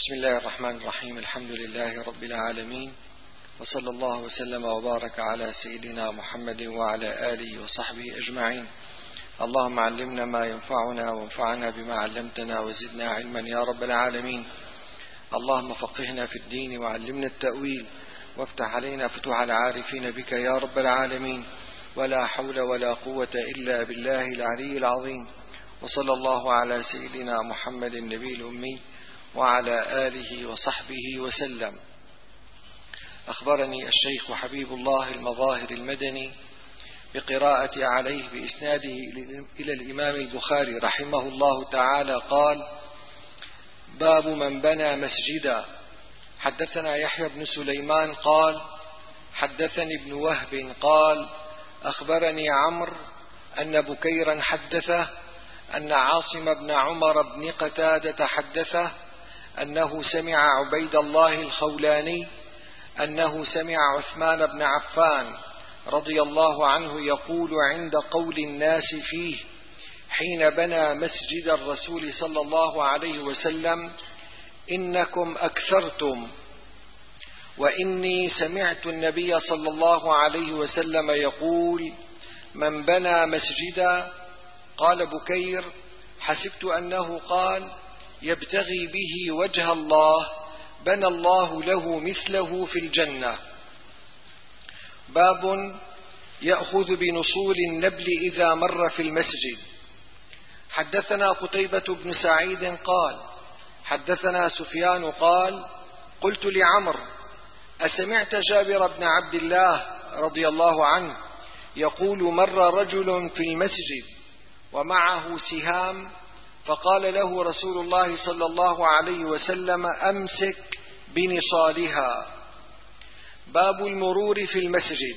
بسم الله الرحمن الرحيم. الحمد لله رب العالمين، وصلى الله وسلم وبارك على سيدنا محمد وعلى آله وصحبه أجمعين. اللهم علمنا ما ينفعنا وانفعنا بما علمتنا وزدنا علما يا رب العالمين. اللهم فقهنا في الدين وعلمنا التأويل، وافتح علينا فتوح العارفين بك يا رب العالمين. ولا حول ولا قوة إلا بالله العلي العظيم. وصلى الله على سيدنا محمد النبي الأمي وعلى آله وصحبه وسلم. أخبرني الشيخ وحبيب الله المظاهر المدني بقراءة عليه بإسناده إلى الإمام البخاري رحمه الله تعالى قال: باب من بنى مسجدا. حدثنا يحيى بن سليمان قال: حدثني ابن وهب قال: أخبرني عمرو أن بكيرا حدثه أن عاصم بن عمر بن قتادة حدثه أنه سمع عبيد الله الخولاني أنه سمع عثمان بن عفان رضي الله عنه يقول عند قول الناس فيه حين بنى مسجد الرسول صلى الله عليه وسلم: إنكم أكثرتم، وإني سمعت النبي صلى الله عليه وسلم يقول: من بنى مسجدا. قال بكير: حسبت أنه قال: يبتغي به وجه الله بنى الله له مثله في الجنة. باب يأخذ بنصول النبل إذا مر في المسجد. حدثنا قتيبة بن سعيد قال: حدثنا سفيان قال: قلت لعمر: أسمعت جابر بن عبد الله رضي الله عنه يقول مر رجل في المسجد ومعه سهام، فقال له رسول الله صلى الله عليه وسلم: أمسك بنصالها. باب المرور في المسجد.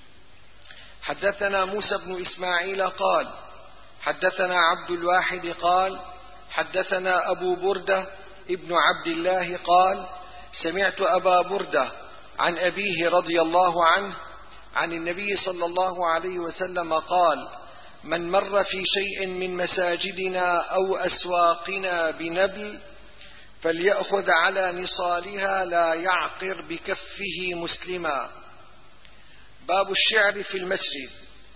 حدثنا موسى بن إسماعيل قال: حدثنا عبد الواحد قال: حدثنا أبو بردة ابن عبد الله قال: سمعت أبا بردة عن أبيه رضي الله عنه عن النبي صلى الله عليه وسلم قال: من مر في شيء من مساجدنا أو أسواقنا بنبل فليأخذ على نصالها لا يعقر بكفه مسلما. باب الشعر في المسجد.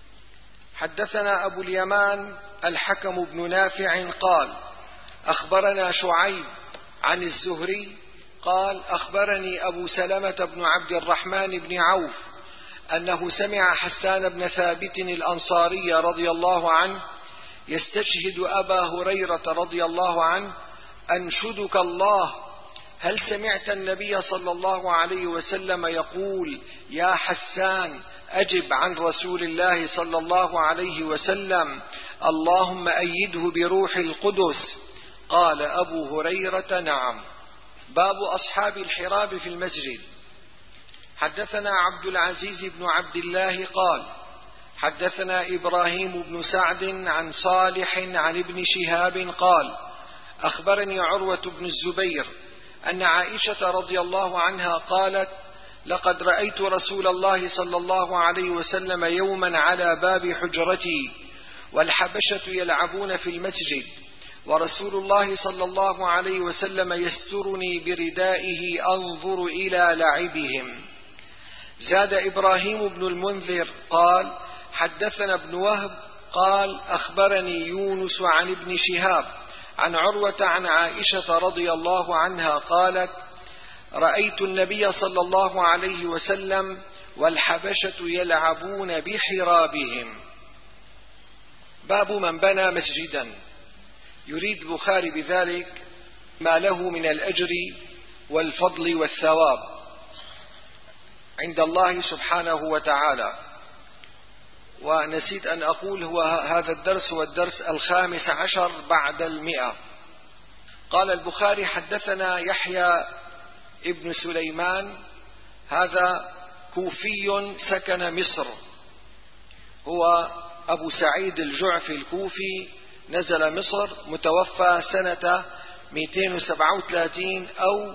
حدثنا أبو اليمان الحكم بن نافع قال: أخبرنا شعيب عن الزهري قال: أخبرني أبو سلمة بن عبد الرحمن بن عوف أنه سمع حسان بن ثابت الأنصاري رضي الله عنه يستشهد أبا هريرة رضي الله عنه: أنشدك الله، هل سمعت النبي صلى الله عليه وسلم يقول: يا حسان أجب عن رسول الله صلى الله عليه وسلم: اللهم أيده بروح القدس. قال أبو هريرة: نعم. باب أصحاب الحراب في المسجد. حدثنا عبد العزيز بن عبد الله قال: حدثنا إبراهيم بن سعد عن صالح عن ابن شهاب قال: أخبرني عروة بن الزبير أن عائشة رضي الله عنها قالت: لقد رأيت رسول الله صلى الله عليه وسلم يوما على باب حجرتي والحبشة يلعبون في المسجد، ورسول الله صلى الله عليه وسلم يسترني بردائه أنظر إلى لعبهم. زاد إبراهيم بن المنذر قال: حدثنا ابن وهب قال: أخبرني يونس عن ابن شهاب عن عروة عن عائشة رضي الله عنها قالت: رأيت النبي صلى الله عليه وسلم والحبشة يلعبون بحرابهم. باب من بنى مسجدا. يريد البخاري بذلك ما له من الأجر والفضل والثواب عند الله سبحانه وتعالى. ونسيت أن أقول هذا الدرس هو الدرس 15 بعد 100. قال البخاري: حدثنا يحيى ابن سليمان، هذا كوفي سكن مصر، هو أبو سعيد الجعفي الكوفي، نزل مصر، متوفى سنة 237 أو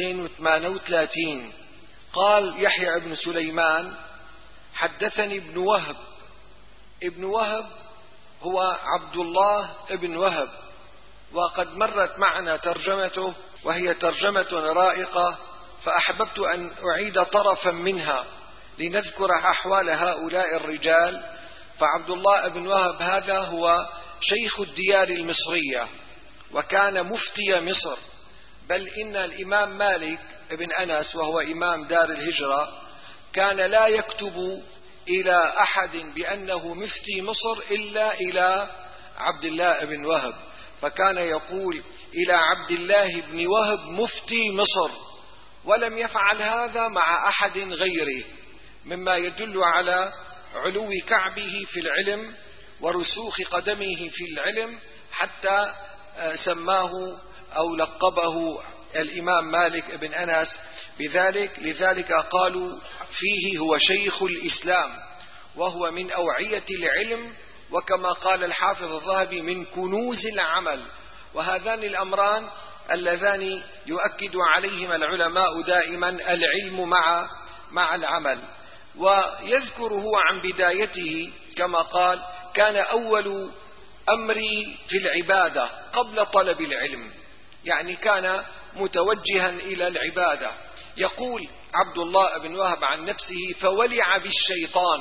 238. قال يحيى ابن سليمان: حدثني ابن وهب. ابن وهب هو عبد الله ابن وهب، وقد مرت معنا ترجمته وهي ترجمة رائقة، فأحببت أن أعيد طرفا منها لنذكر أحوال هؤلاء الرجال. فعبد الله بن وهب هذا هو شيخ الديار المصرية، وكان مفتي مصر، بل إن الإمام مالك بن أنس وهو إمام دار الهجرة كان لا يكتب إلى أحد بأنه مفتي مصر إلا إلى عبد الله بن وهب، فكان يقول إلى عبد الله بن وهب مفتي مصر، ولم يفعل هذا مع أحد غيره، مما يدل على علو كعبه في العلم ورسوخ قدمه في العلم، حتى سماه أو لقبه الإمام مالك بن أنس بذلك. لذلك قالوا فيه هو شيخ الإسلام، وهو من أوعية العلم، وكما قال الحافظ الذهبي من كنوز العمل. وهذان الأمران اللذان يؤكد عليهما العلماء دائما العلم مع العمل. ويذكره عن بدايته كما قال: كان أول أمري في العبادة قبل طلب العلم، يعني كان متوجها إلى العبادة. يقول عبد الله بن وهب عن نفسه: فولع بالشيطان،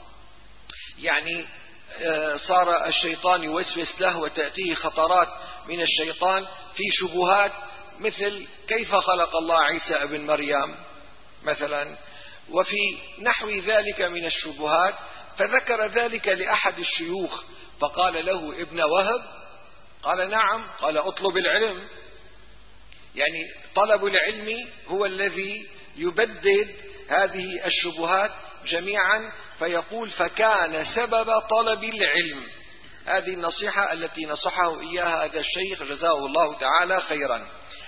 يعني صار الشيطان يوسوس له وتأتيه خطرات من الشيطان في شبهات، مثل كيف خلق الله عيسى ابن مريم مثلا، وفي نحو ذلك من الشبهات. فذكر ذلك لأحد الشيوخ فقال له: ابن وهب؟ قال: نعم. قال: اطلب العلم. يعني طلب العلم هو الذي يبدد هذه الشبهات جميعا. فيقول: فكان سبب طلب العلم. هذه النصيحة التي نصحه إياها هذا الشيخ جزاه الله تعالى خيرا.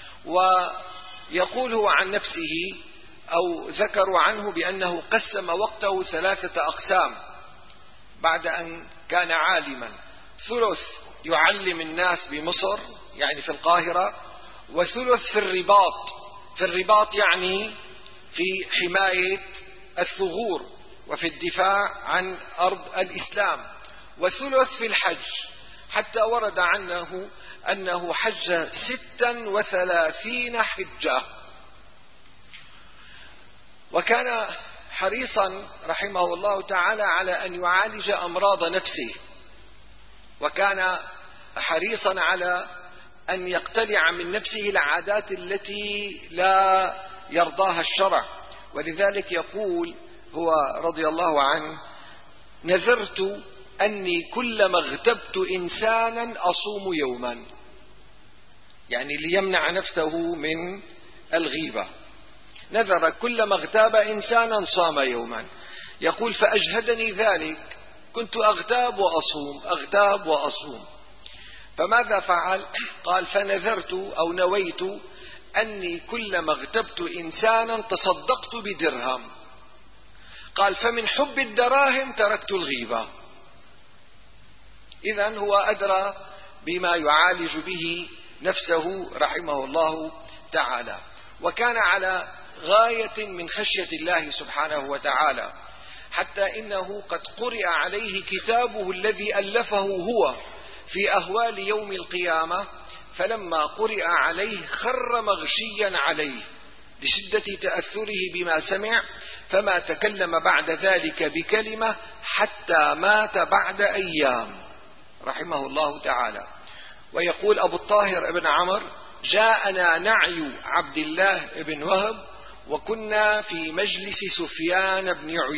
ويقول هو عن نفسه أو ذكروا عنه بأنه قسم وقته 3 أقسام بعد أن كان عالما: ثلث يعلم الناس بمصر يعني في القاهرة، وثلث في الرباط يعني في حماية الثغور وفي الدفاع عن أرض الإسلام، وثلث في الحج، حتى ورد عنه أنه حج 36 حجة. وكان حريصا رحمه الله تعالى على أن يعالج أمراض نفسه، وكان حريصا على أن يقتلع من نفسه العادات التي لا يرضاها الشرع. ولذلك يقول هو رضي الله عنه: نذرت أني كلما اغتبت إنسانا أصوم يوما، يعني ليمنع نفسه من الغيبة. نذر كلما اغتاب إنسانا صام يوما. يقول: فأجهدني ذلك، كنت أغتاب وأصوم. فماذا فعل؟ قال: فنذرت أو نويت أني كلما اغتبت إنسانا تصدقت بدرهم. قال: فمن حب الدراهم تركت الغيبة. إذن هو أدرى بما يعالج به نفسه رحمه الله تعالى. وكان على غاية من خشية الله سبحانه وتعالى، حتى إنه قد قرئ عليه كتابه الذي ألفه هو في أهوال يوم القيامة، فلما قرئ عليه خر مغشيا عليه لشدة تأثره بما سمع، فما تكلم بعد ذلك بكلمة حتى مات بعد أيام رحمه الله تعالى. ويقول أبو الطاهر ابن عمر: جاءنا نعي عبد الله بن وهب وكنا في مجلس سفيان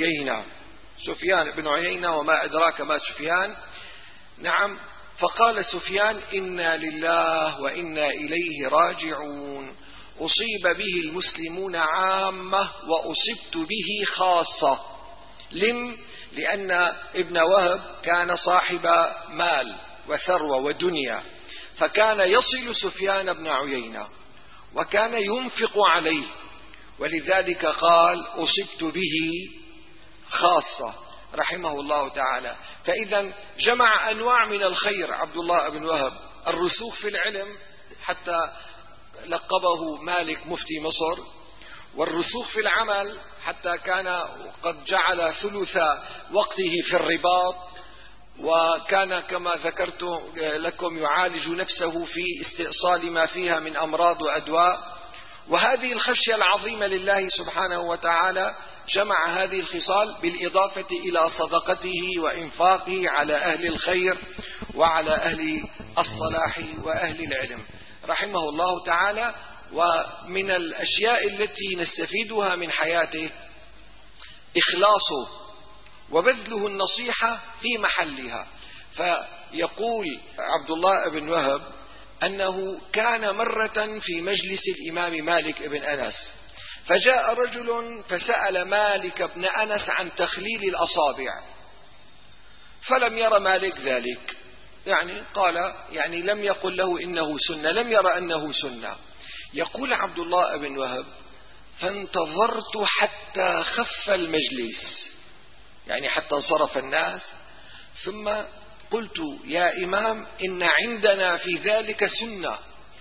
بن عيينة، وما أدراك ما سفيان. نعم. فقال سفيان: إنا لله وإنا إليه راجعون، أصيب به المسلمون عامة وأصبت به خاصة. لأن ابن وهب كان صاحب مال وثروة ودنيا، فكان يصل سفيان بن عيينة وكان ينفق عليه، ولذلك قال: أصبت به خاصة رحمه الله تعالى. فإذا جمع أنواع من الخير عبد الله بن وهب: الرسوخ في العلم حتى لقبه مالك مفتي مصر، والرسوخ في العمل حتى كان قد جعل ثلث وقته في الرباط، وكان كما ذكرت لكم يعالج نفسه في استئصال ما فيها من أمراض وأدواء. وهذه الخشية العظيمة لله سبحانه وتعالى جمع هذه الخصال بالإضافة إلى صدقته وإنفاقه على أهل الخير وعلى أهل الصلاح وأهل العلم رحمه الله تعالى. ومن الأشياء التي نستفيدها من حياته إخلاصه وبذله النصيحة في محلها. فيقول عبد الله بن وهب أنه كان مرة في مجلس الإمام مالك بن أنس، فجاء رجل فسأل مالك بن أنس عن تخليل الأصابع، فلم ير مالك ذلك، قال لم يقل له إنه سنة، لم ير أنه سنة. يقول عبد الله بن وهب فانتظرت حتى خف المجلس، حتى انصرف الناس، ثم قلت يا إمام إن عندنا في ذلك سنة.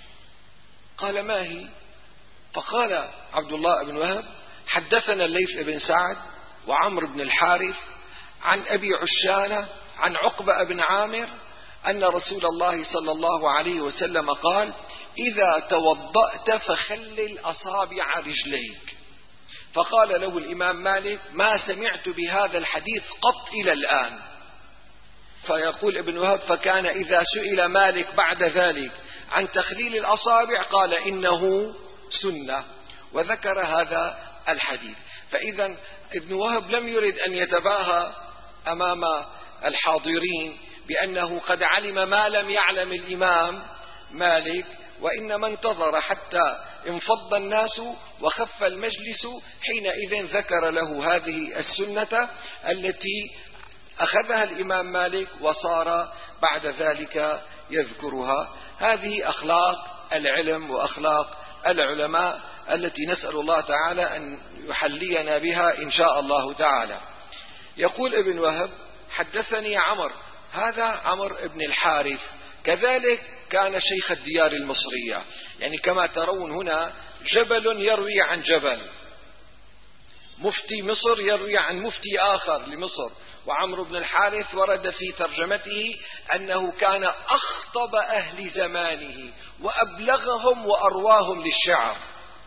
قال ما هي؟ فقال عبد الله بن وهب حدثنا الليث بن سعد وعمرو بن الحارث عن أبي عشانة عن عقبة بن عامر أن رسول الله صلى الله عليه وسلم قال إذا توضأت فخلل أصابع رجليك. فقال له الإمام مالك ما سمعت بهذا الحديث قط إلى الآن. فيقول ابن وهب فكان إذا سئل مالك بعد ذلك عن تخليل الأصابع قال إنه سنة، وذكر هذا الحديث. فإذا ابن وهب لم يرد أن يتباهى أمام الحاضرين بأنه قد علم ما لم يعلم الإمام مالك، وإنما انتظر حتى انفض الناس وخف المجلس، حينئذ ذكر له هذه السنة التي أخذها الإمام مالك وصار بعد ذلك يذكرها. هذه أخلاق العلم وأخلاق العلماء التي نسأل الله تعالى أن يحلينا بها إن شاء الله تعالى. يقول ابن وهب حدثني عمر، هذا عمر بن الحارث كذلك كان شيخ الديار المصرية، كما ترون هنا جبل يروي عن جبل، مفتي مصر يروي عن مفتي آخر لمصر. وعمرو بن الحارث ورد في ترجمته أنه كان أخطب أهل زمانه وأبلغهم وأرواهم للشعر.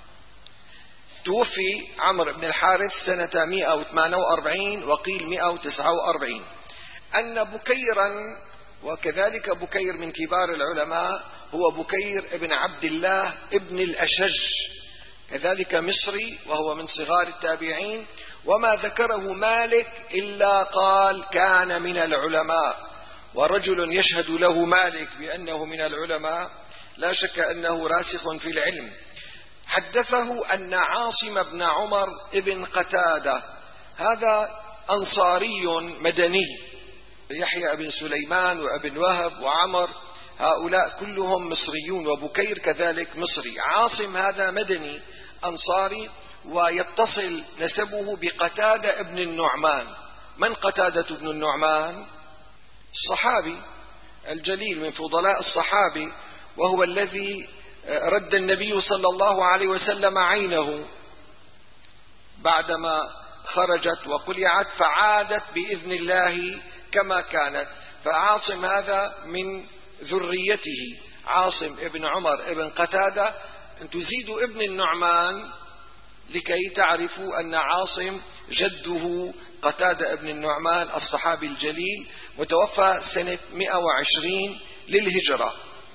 توفي عمرو بن الحارث سنة 148 وقيل 149. أن بكيرا، وكذلك بكير من كبار العلماء هو بكير ابن عبد الله ابن الأشج، كذلك مصري وهو من صغار التابعين، وما ذكره مالك إلا قال كان من العلماء، ورجل يشهد له مالك بأنه من العلماء لا شك أنه راسخ في العلم. حدثه أن عاصم بن عمر ابن قتادة، هذا أنصاري مدني، يحيى بن سليمان وابن وهب وعمر هؤلاء كلهم مصريون، وبكير كذلك مصري. عاصم هذا مدني أنصاري، ويتصل نسبه بقتادة ابن النعمان. من قتادة ابن النعمان؟ الصحابي الجليل من فضلاء الصحابي، وهو الذي رد النبي صلى الله عليه وسلم عينه بعدما خرجت وقلعت فعادت بإذن الله كما كانت. فعاصم هذا من ذريته، عاصم ابن عمر ابن قتادة. تزيد ابن النعمان لكي تعرفوا أن عاصم جده قتادة ابن النعمان الصحابي الجليل، متوفى سنة 120 للهجرة.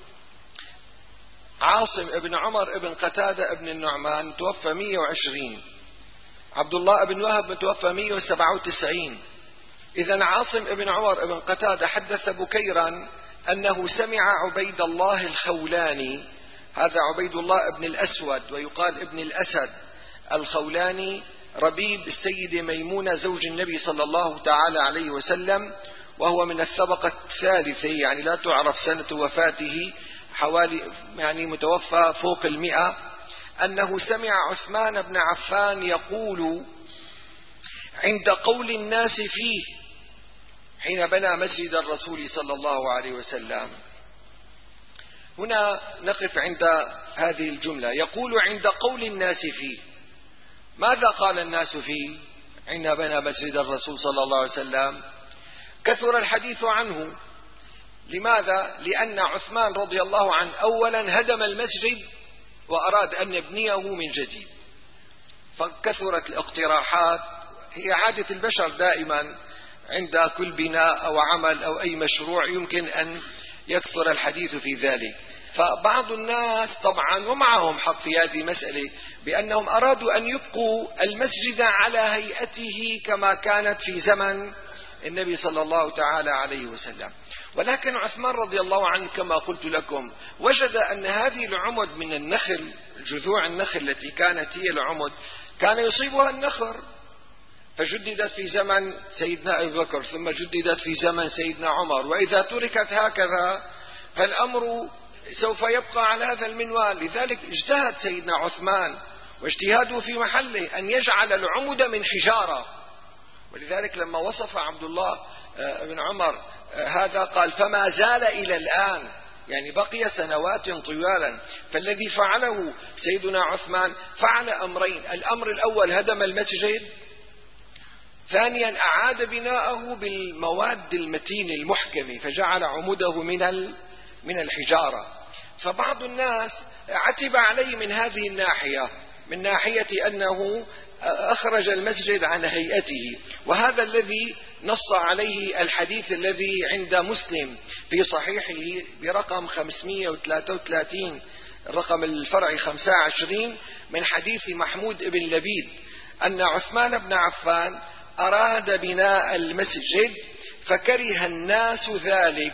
عاصم ابن عمر ابن قتادة ابن النعمان توفى 120. عبد الله بن وهب متوفى 197. إذن عاصم ابن عمر ابن قتادة حدث بكيرا أنه سمع عبيد الله الخولاني، هذا عبيد الله ابن الأسود ويقال ابن الأسد الخولاني، ربيب السيدة ميمونة زوج النبي صلى الله تعالى عليه وسلم، وهو من الطبقة الثالثة، لا تعرف سنة وفاته، حوالي متوفى فوق 100. أنه سمع عثمان بن عفان يقول عند قول الناس فيه حين بنى مسجد الرسول صلى الله عليه وسلم. هنا نقف عند هذه الجملة، يقول عند قول الناس فيه. ماذا قال الناس فيه حين بنى مسجد الرسول صلى الله عليه وسلم؟ كثر الحديث عنه. لماذا؟ لأن عثمان رضي الله عنه أولا هدم المسجد وأراد أن يبنيه من جديد، فكثرت الاقتراحات. هي عادة البشر دائما عند كل بناء أو عمل أو أي مشروع يمكن أن يكثر الحديث في ذلك. فبعض الناس طبعا ومعهم حق في هذه المسألة بأنهم أرادوا أن يبقوا المسجد على هيئته كما كانت في زمن النبي صلى الله تعالى عليه وسلم. ولكن عثمان رضي الله عنه كما قلت لكم وجد أن هذه العمد من النخل، جذوع النخل التي كانت هي العمد، كان يصيبها النخر، فجددت في زمن سيدنا أبي بكر، ثم جددت في زمن سيدنا عمر، وإذا تركت هكذا فالأمر سوف يبقى على هذا المنوال. لذلك اجتهد سيدنا عثمان، واجتهاده في محله، أن يجعل العمد من حجارة. ولذلك لما وصف عبد الله بن عمر هذا قال فما زال إلى الآن، يعني بقي سنوات طوالا. فالذي فعله سيدنا عثمان فعل أمرين: الأمر الأول هدم المسجد، ثانيا أعاد بناءه بالمواد المتين المحكمة فجعل عموده من الحجارة. فبعض الناس عتب عليه من هذه الناحية، من ناحية أنه أخرج المسجد عن هيئته، وهذا الذي نص عليه الحديث الذي عند مسلم في صحيحه برقم 533 الرقم الفرعي 25 من حديث محمود بن لبيد أن عثمان بن عفان أراد بناء المسجد فكره الناس ذلك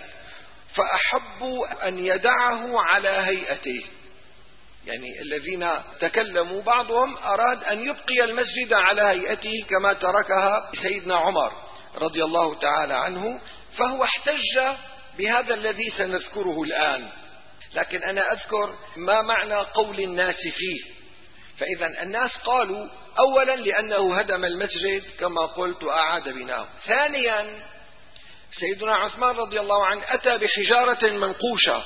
فأحبوا أن يدعه على هيئته. يعني الذين تكلموا بعضهم أراد أن يبقي المسجد على هيئته كما تركها سيدنا عمر رضي الله تعالى عنه، فهو احتج بهذا الذي سنذكره الآن. لكن أنا أذكر ما معنى قول الناس فيه. فإذا الناس قالوا أولا لأنه هدم المسجد كما قلت وأعاد بناءه، ثانيا سيدنا عثمان رضي الله عنه أتى بحجارة منقوشة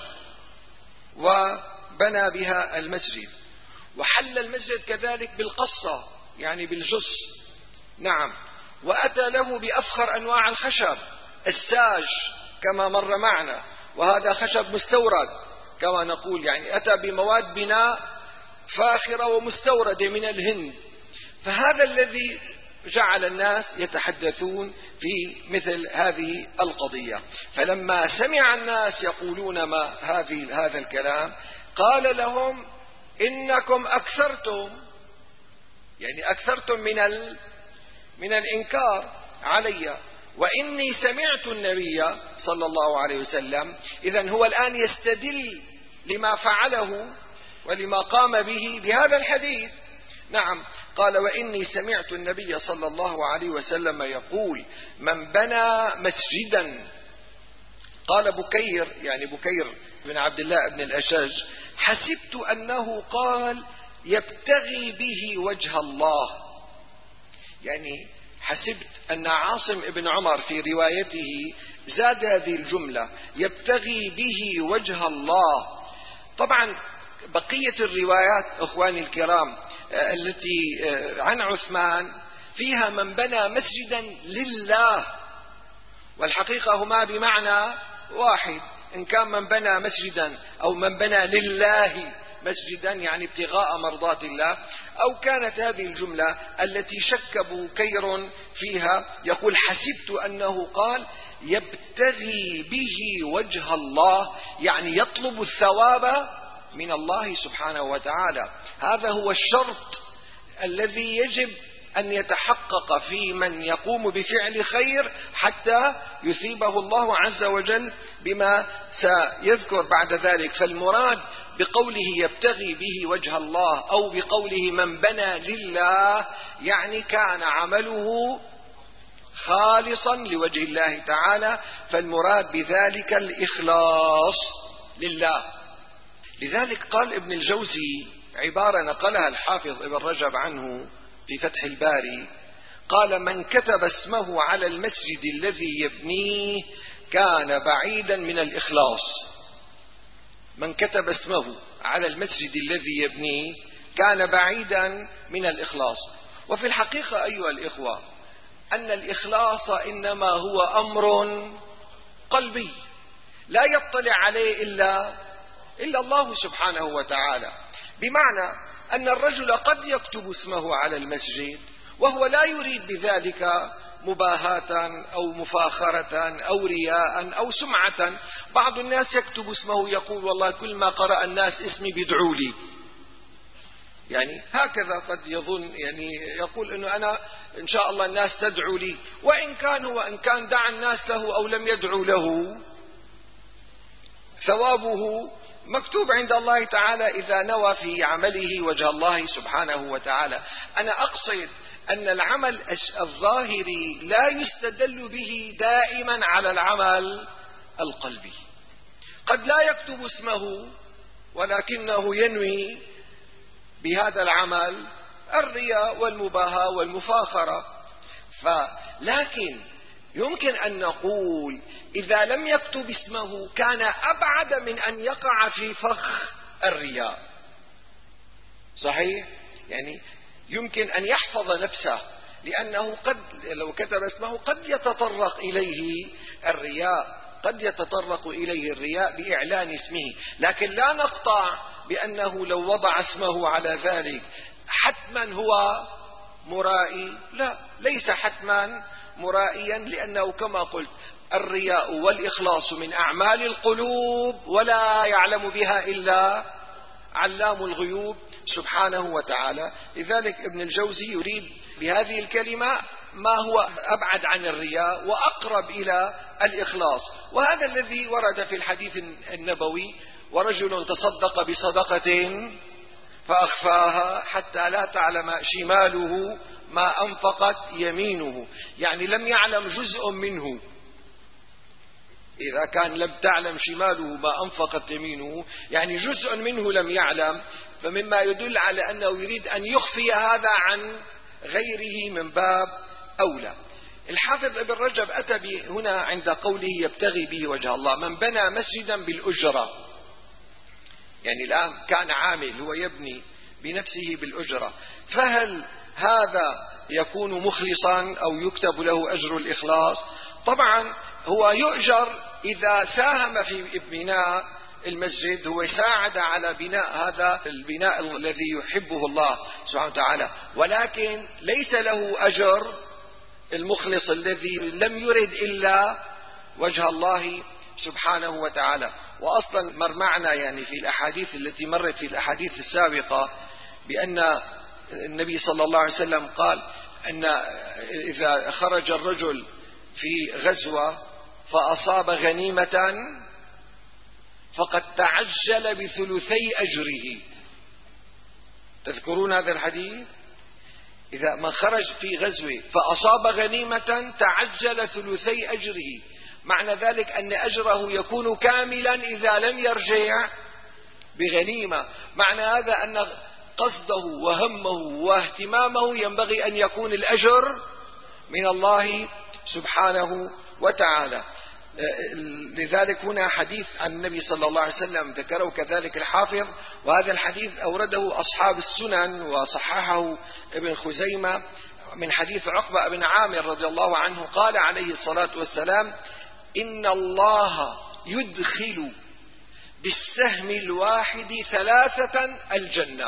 وبنى بها المسجد، وحل المسجد كذلك بالقصة يعني بالجص، نعم، وأتى له بأفخر أنواع الخشب الساج كما مر معنا، وهذا خشب مستورد كما نقول، يعني أتى بمواد بناء فاخرة ومستوردة من الهند. فهذا الذي جعل الناس يتحدثون في مثل هذه القضية. فلما سمع الناس يقولون هذا الكلام قال لهم إنكم أكثرتم، يعني أكثرتم من الإنكار علي، وإني سمعت النبي صلى الله عليه وسلم. إذن هو الآن يستدل لما فعله ولما قام به بهذا الحديث. نعم، قال وإني سمعت النبي صلى الله عليه وسلم يقول من بنى مسجدا، قال بكير يعني بكير بن عبد الله بن الأشج حسبت أنه قال يبتغي به وجه الله، يعني حسبت أن عاصم بن عمر في روايته زاد هذه الجملة يبتغي به وجه الله. طبعا بقية الروايات أخواني الكرام التي عن عثمان فيها من بنى مسجدا لله، والحقيقة هما بمعنى واحد، إن كان من بنى مسجدا أو من بنى لله مسجدا يعني ابتغاء مرضات الله، أو كانت هذه الجملة التي شك بكير فيها يقول حسبت أنه قال يبتغي به وجه الله، يعني يطلب الثواب من الله سبحانه وتعالى. هذا هو الشرط الذي يجب أن يتحقق في من يقوم بفعل خير حتى يثيبه الله عز وجل بما سيذكر بعد ذلك. فالمراد بقوله يبتغي به وجه الله أو بقوله من بنى لله يعني كان عمله خالصا لوجه الله تعالى، فالمراد بذلك الإخلاص لله. لذلك قال ابن الجوزي عبارة نقلها الحافظ ابن رجب عنه في فتح الباري، قال من كتب اسمه على المسجد الذي يبنيه كان بعيدا من الإخلاص. من كتب اسمه على المسجد الذي يبنيه كان بعيدا من الإخلاص. وفي الحقيقة أيها الإخوة أن الإخلاص إنما هو أمر قلبي لا يطلع عليه إلا الله سبحانه وتعالى، بمعنى أن الرجل قد يكتب اسمه على المسجد وهو لا يريد بذلك مباهاة أو مفاخرة أو رياء أو سمعة. بعض الناس يكتب اسمه يقول والله كل ما قرأ الناس اسمي بيدعوا لي، يعني هكذا قد يظن، يعني يقول أنه أنا إن شاء الله الناس تدعو لي، وإن كان دعا الناس له أو لم يدعوا له ثوابه مكتوب عند الله تعالى إذا نوى في عمله وجه الله سبحانه وتعالى. أنا أقصد أن العمل الظاهري لا يستدل به دائما على العمل القلبي. قد لا يكتب اسمه ولكنه ينوي بهذا العمل الرياء والمباهاة والمفاخرة. لكن يمكن أن نقول إذا لم يكتب اسمه كان أبعد من أن يقع في فخ الرياء. صحيح؟ يعني يمكن أن يحفظ نفسه، لأنه قد لو كتب اسمه قد يتطرق إليه الرياء بإعلان اسمه. لكن لا نقطع بأنه لو وضع اسمه على ذلك حتما هو مرائي، لا، ليس حتما مرائيا، لأنه كما قلت الرياء والإخلاص من أعمال القلوب ولا يعلم بها إلا علام الغيوب سبحانه وتعالى. لذلك ابن الجوزي يريد بهذه الكلمة ما هو أبعد عن الرياء وأقرب إلى الإخلاص، وهذا الذي ورد في الحديث النبوي: ورجل تصدق بصدقة فأخفاها حتى لا تعلم شماله ما أنفقت يمينه، يعني لم يعلم جزء منه. إذا كان لم تعلم شماله ما أنفقت يمينه يعني جزء منه لم يعلم، فمما يدل على أنه يريد أن يخفي هذا عن غيره من باب أولى. الحافظ ابن رجب أتى هنا عند قوله يبتغي به وجه الله: من بنى مسجدا بالأجرة، يعني الآن كان عامل هو يبني بنفسه بالأجرة، فهل هذا يكون مخلصا أو يكتب له أجر الإخلاص؟ طبعا هو يؤجر إذا ساهم في بناء المسجد، هو يساعد على بناء هذا البناء الذي يحبه الله سبحانه وتعالى، ولكن ليس له أجر المخلص الذي لم يرد إلا وجه الله سبحانه وتعالى. وأصلا مر معنا يعني في الأحاديث التي مرت في الأحاديث السابقة بأن النبي صلى الله عليه وسلم قال أن إذا خرج الرجل في غزوة فأصاب غنيمة فقد تعجل بثلثي أجره. تذكرون هذا الحديث؟ إذا من خرج في غزوة فأصاب غنيمة تعجل ثلثي أجره، معنى ذلك أن أجره يكون كاملا إذا لم يرجع بغنيمة. معنى هذا أن قصده وهمه واهتمامه ينبغي أن يكون الأجر من الله سبحانه وتعالى. لذلك هنا حديث عن النبي صلى الله عليه وسلم ذكره كذلك الحافظ، وهذا الحديث أورده أصحاب السنن وصححه ابن خزيمة من حديث عقبة بن عامر رضي الله عنه قال عليه الصلاة والسلام: إن الله يدخل بالسهم الواحد 3 الجنة.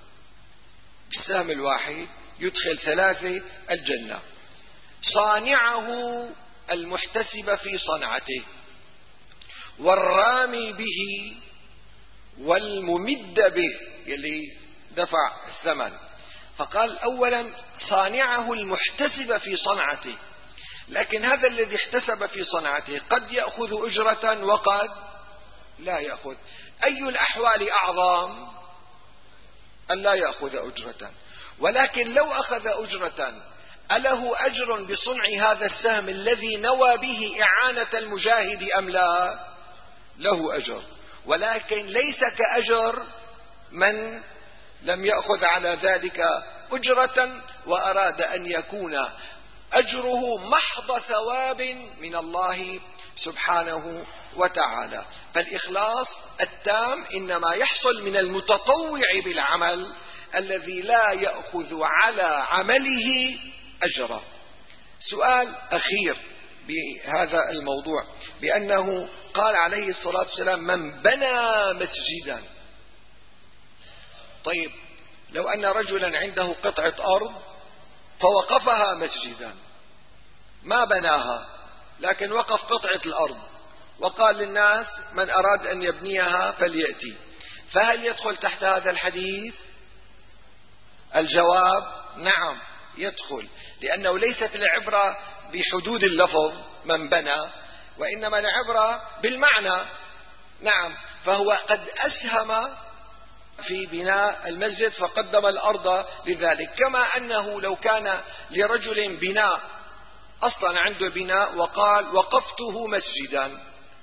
بالسهم الواحد يدخل 3 الجنة: صانعه المحتسب في صنعته، والرامي به، والممد به يلي دفع الثمن. فقال أولا صانعه المحتسب في صنعته، لكن هذا الذي احتسب في صنعته قد يأخذ أجرة وقد لا يأخذ. أي الأحوال أعظم؟ أن لا يأخذ أجرة. ولكن لو أخذ أجرة أله أجر بصنع هذا السهم الذي نوى به إعانة المجاهد أم لا؟ له أجر، ولكن ليس كأجر من لم يأخذ على ذلك أجرة وأراد أن يكون أجره محض ثواب من الله سبحانه وتعالى. فالإخلاص التام إنما يحصل من المتطوع بالعمل الذي لا يأخذ على عمله أجرا. سؤال أخير بهذا الموضوع، بأنه قال عليه الصلاة والسلام من بنى مسجدا. طيب لو أن رجلا عنده قطعة أرض فوقفها مسجدا، ما بناها لكن وقف قطعة الأرض وقال للناس من أراد أن يبنيها فليأتي، فهل يدخل تحت هذا الحديث؟ الجواب نعم يدخل، لأنه ليست العبرة بحدود اللفظ من بنى، وإنما العبرة بالمعنى. نعم، فهو قد أسهم في بناء المسجد فقدم الأرض لذلك، كما أنه لو كان لرجل بناء أصلا عنده بناء وقال وقفته مسجدا،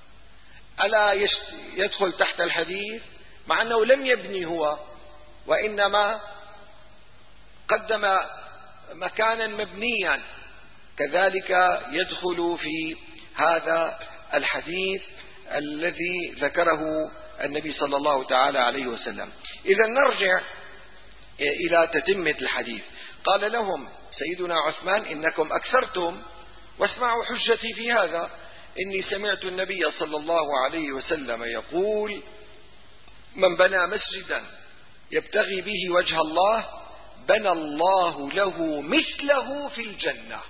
ألا يدخل تحت الحديث؟ مع أنه لم يبني هو وإنما قدم مكانا مبنيا، كذلك يدخل في هذا الحديث الذي ذكره النبي صلى الله تعالى عليه وسلم. إذا نرجع إلى تتمة الحديث. قال لهم سيدنا عثمان إنكم أكثرتم، واسمعوا حجتي في هذا، إني سمعت النبي صلى الله عليه وسلم يقول من بنى مسجدا يبتغي به وجه الله بنى الله له مثله في الجنة.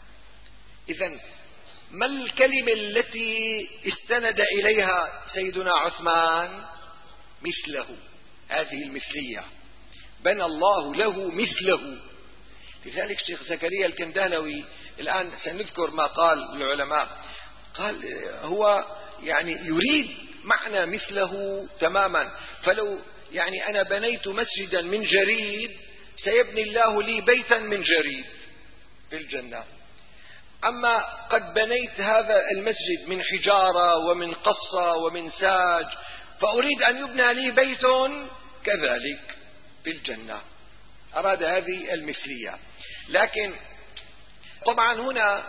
إذن ما الكلمة التي استند إليها سيدنا عثمان؟ مثله، هذه المثلية، بنى الله له مثله. لذلك الشيخ زكريا الكندهلوي الآن سنذكر ما قال العلماء، قال هو يعني يريد معنى مثله تماما، فلو يعني أنا بنيت مسجدا من جريد سيبني الله لي بيتا من جريد في الجنة. أما قد بنيت هذا المسجد من حجارة ومن قصة ومن ساج فأريد أن يبنى لي بيت كذلك في الجنة. أراد هذه المثلية. لكن طبعا هنا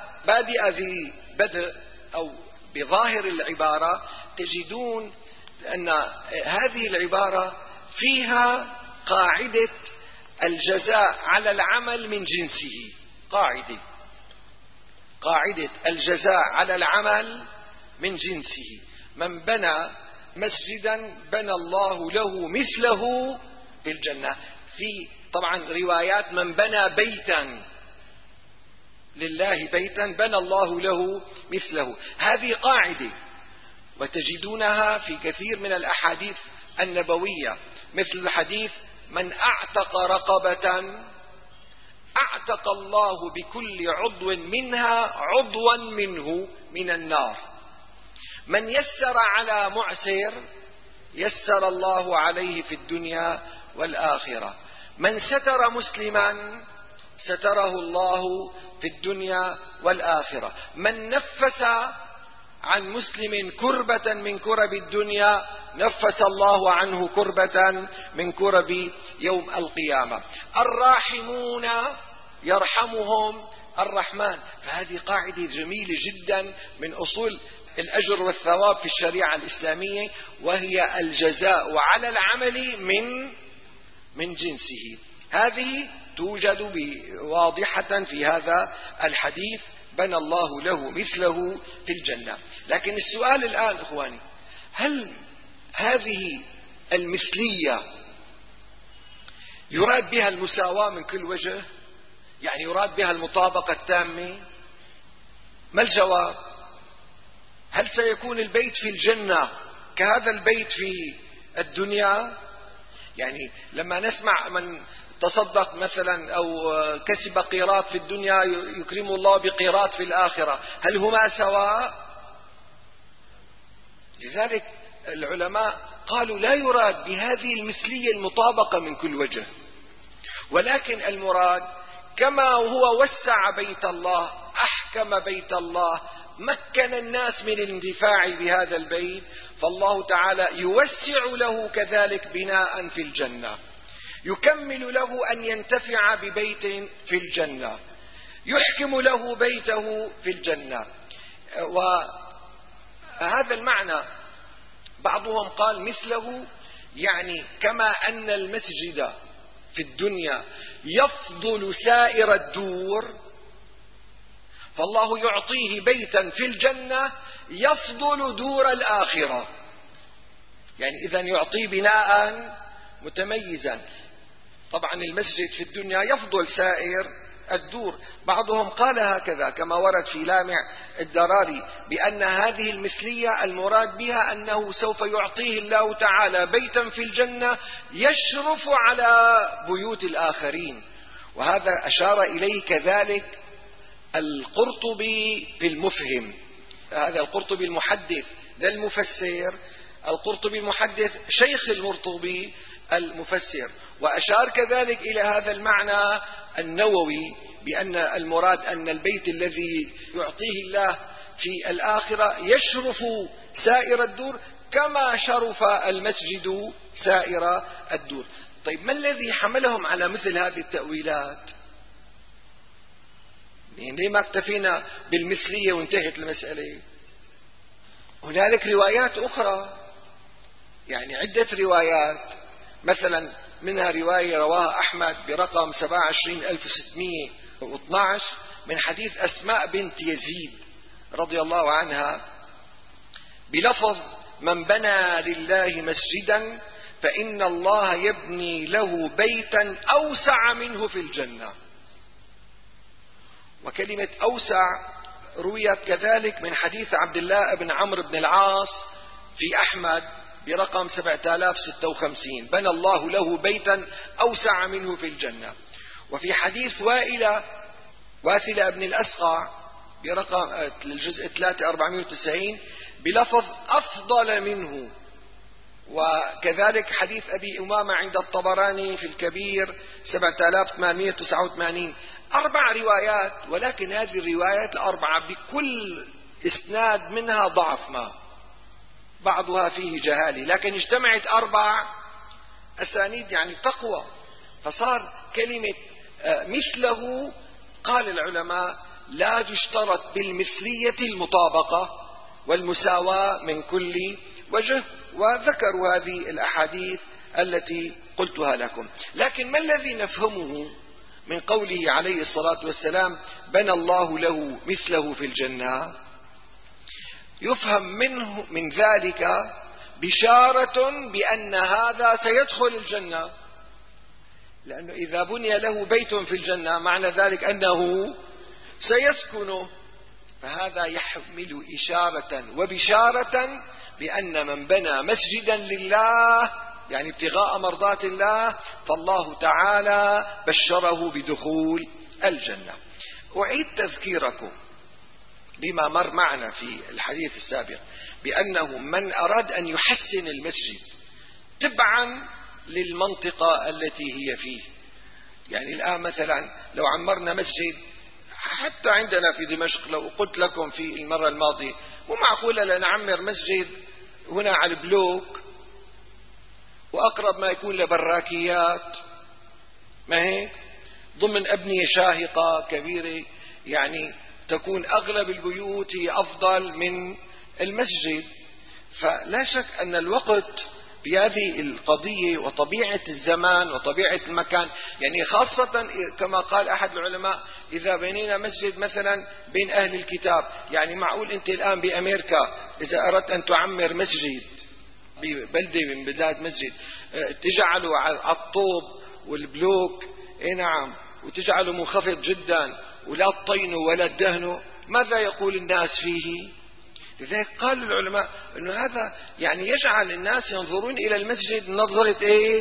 بدء أو بظاهر العبارة تجدون أن هذه العبارة فيها قاعدة الجزاء على العمل من جنسه، قاعدة الجزاء على العمل من جنسه. من بنى مسجدا بنى الله له مثله في الجنة. في طبعا روايات من بنى بيتا لله بيتا بنى الله له مثله. هذه قاعدة وتجدونها في كثير من الأحاديث النبوية، مثل الحديث من أعتق رقبة أعتق الله بكل عضو منها عضوا منه من النار. من يسر على معسر يسر الله عليه في الدنيا والآخرة. من ستر مسلما ستره الله في الدنيا والآخرة. من نفس عن مسلم كربة من كرب الدنيا نفس الله عنه كربة من كرب يوم القيامة. الراحمون يرحمهم الرحمن. فهذه قاعدة جميلة جدا من أصول الأجر والثواب في الشريعة الإسلامية، وهي الجزاء على العمل من جنسه. هذه توجد واضحة في هذا الحديث بنى الله له مثله في الجنة. لكن السؤال الآن إخواني، هل هذه المثلية يراد بها المساواة من كل وجه؟ يعني يراد بها المطابقة التامة؟ ما الجواب؟ هل سيكون البيت في الجنة كهذا البيت في الدنيا؟ يعني لما نسمع من تصدق مثلا أو كسب قيراط في الدنيا يكرم الله بقيراط في الآخرة، هل هما سواء؟ لذلك العلماء قالوا لا يراد بهذه المثلية المطابقة من كل وجه، ولكن المراد كما هو وسع بيت الله، أحكم بيت الله، مكن الناس من الاندفاع بهذا البيت، فالله تعالى يوسع له كذلك بناء في الجنة، يكمل له أن ينتفع ببيت في الجنة، يحكم له بيته في الجنة. وهذا المعنى بعضهم قال مثله، يعني كما أن المسجد في الدنيا يفضل سائر الدور، فالله يعطيه بيتا في الجنة يفضل دور الآخرة، يعني إذا يعطيه بناء متميزا. طبعا المسجد في الدنيا يفضل سائر الدور. بعضهم قال هكذا كما ورد في لامع الدراري بأن هذه المثلية المراد بها أنه سوف يعطيه الله تعالى بيتا في الجنة يشرف على بيوت الآخرين، وهذا أشار إليه كذلك القرطبي في المفهم. هذا القرطبي المحدث لا المفسر، القرطبي المحدث شيخ المرطبي المفسر، وأشار كذلك إلى هذا المعنى النووي بأن المراد أن البيت الذي يعطيه الله في الآخرة يشرف سائر الدور كما شرف المسجد سائر الدور. طيب ما الذي حملهم على مثل هذه التأويلات؟ ليه ما اكتفينا بالمثلية وانتهت المسألة؟ هنالك روايات أخرى، يعني عدة روايات، مثلا منها رواية رواها أحمد برقم 27612 من حديث أسماء بنت يزيد رضي الله عنها بلفظ: من بنى لله مسجدا فإن الله يبني له بيتا أوسع منه في الجنة. وكلمة أوسع رويت كذلك من حديث عبد الله بن عمرو بن العاص في أحمد برقم 7056: بنى الله له بيتا أوسع منه في الجنة. وفي حديث واثلة بن الأسقع برقم الجزء 3 بلفظ أفضل منه. وكذلك حديث أبي أمامة عند الطبراني في الكبير 7889. 4 روايات، ولكن هذه الروايات الأربعة بكل إسناد منها ضعف، ما بعضها فيه جهالة، لكن اجتمعت 4 أسانيد يعني تقوى، فصار كلمة مثله. قال العلماء: لا تشترط بالمثلية المطابقة والمساواة من كل وجه، وذكروا هذه الأحاديث التي قلتها لكم. لكن ما الذي نفهمه من قوله عليه الصلاة والسلام: بنى الله له مثله في الجنة؟ يفهم منه من ذلك بشارة بأن هذا سيدخل الجنة، لأنه إذا بني له بيت في الجنة معنى ذلك أنه سيسكنه، فهذا يحمل إشارة وبشارة بأن من بنى مسجدا لله يعني ابتغاء مرضات الله فالله تعالى بشره بدخول الجنة. أعيد تذكيركم بما مر معنا في الحديث السابق بأنه من أراد أن يحسن المسجد تبعا للمنطقة التي هي فيه، يعني الآن مثلا لو عمرنا مسجد حتى عندنا في دمشق، لو قلت لكم في المرة الماضية مو معقولة لنعمر مسجد هنا على البلوك وأقرب ما يكون لبراكيات، ما هيك، ضمن أبنية شاهقة كبيرة، يعني تكون أغلب البيوت هي أفضل من المسجد. فلا شك أن الوقت بهذه القضية وطبيعة الزمان وطبيعة المكان، يعني خاصة كما قال أحد العلماء: إذا بنينا مسجد مثلا بين أهل الكتاب، يعني معقول أنت الآن بأمريكا إذا أردت أن تعمر مسجد ببلدة من بلاد مسجد تجعله على الطوب والبلوك، نعم، وتجعله منخفض جدا ولا تطينه ولا تدهنه، ماذا يقول الناس فيه؟ لذلك قال العلماء أنه هذا يعني يجعل الناس ينظرون إلى المسجد نظرة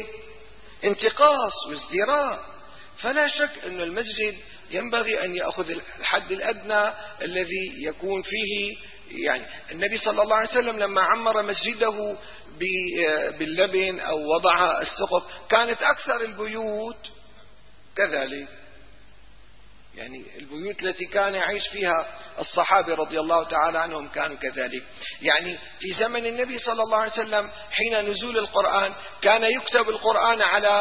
انتقاص وازدراء. فلا شك أن المسجد ينبغي أن يأخذ الحد الأدنى الذي يكون فيه، يعني النبي صلى الله عليه وسلم لما عمر مسجده باللبن أو وضع السقف كانت أكثر البيوت كذلك، يعني البيوت التي كان يعيش فيها الصحابة رضي الله تعالى عنهم كانوا كذلك. يعني في زمن النبي صلى الله عليه وسلم حين نزول القرآن كان يكتب القرآن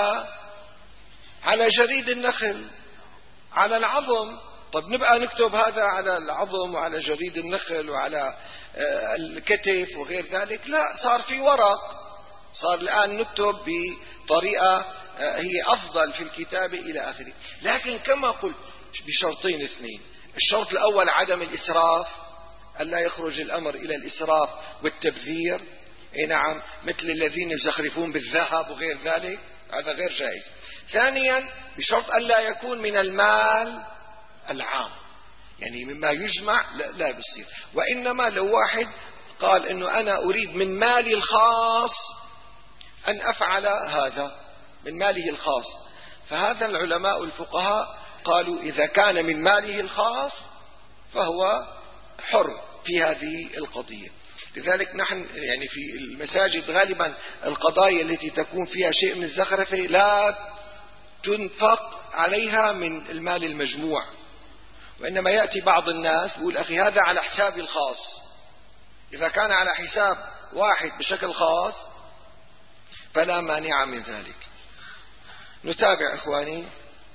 على جريد النخل، على العظم. طب نبقى نكتب هذا على العظم وعلى جريد النخل وعلى الكتف وغير ذلك؟ لا، صار في ورق، صار الآن نكتب بطريقة هي أفضل في الكتابة إلى آخره. لكن كما قلت بشرطين اثنين: الشرط الأول عدم الإسراف، ألا يخرج الأمر إلى الإسراف والتبذير. نعم، مثل الذين يزخرفون بالذهب وغير ذلك، هذا غير جائز. ثانيا بشرط ألا يكون من المال العام، يعني مما يجمع لا بيصير. وإنما لو واحد قال إنه أنا أريد من مالي الخاص أن أفعل هذا، من ماله الخاص، فهذا العلماء الفقهاء قالوا إذا كان من ماله الخاص فهو حر في هذه القضية. لذلك نحن يعني في المساجد غالبا القضايا التي تكون فيها شيء من الزخرفة لا تنفق عليها من المال المجموع، وإنما يأتي بعض الناس يقول أخي هذا على حسابي الخاص. إذا كان على حساب واحد بشكل خاص فلا مانع من ذلك. نتابع إخواني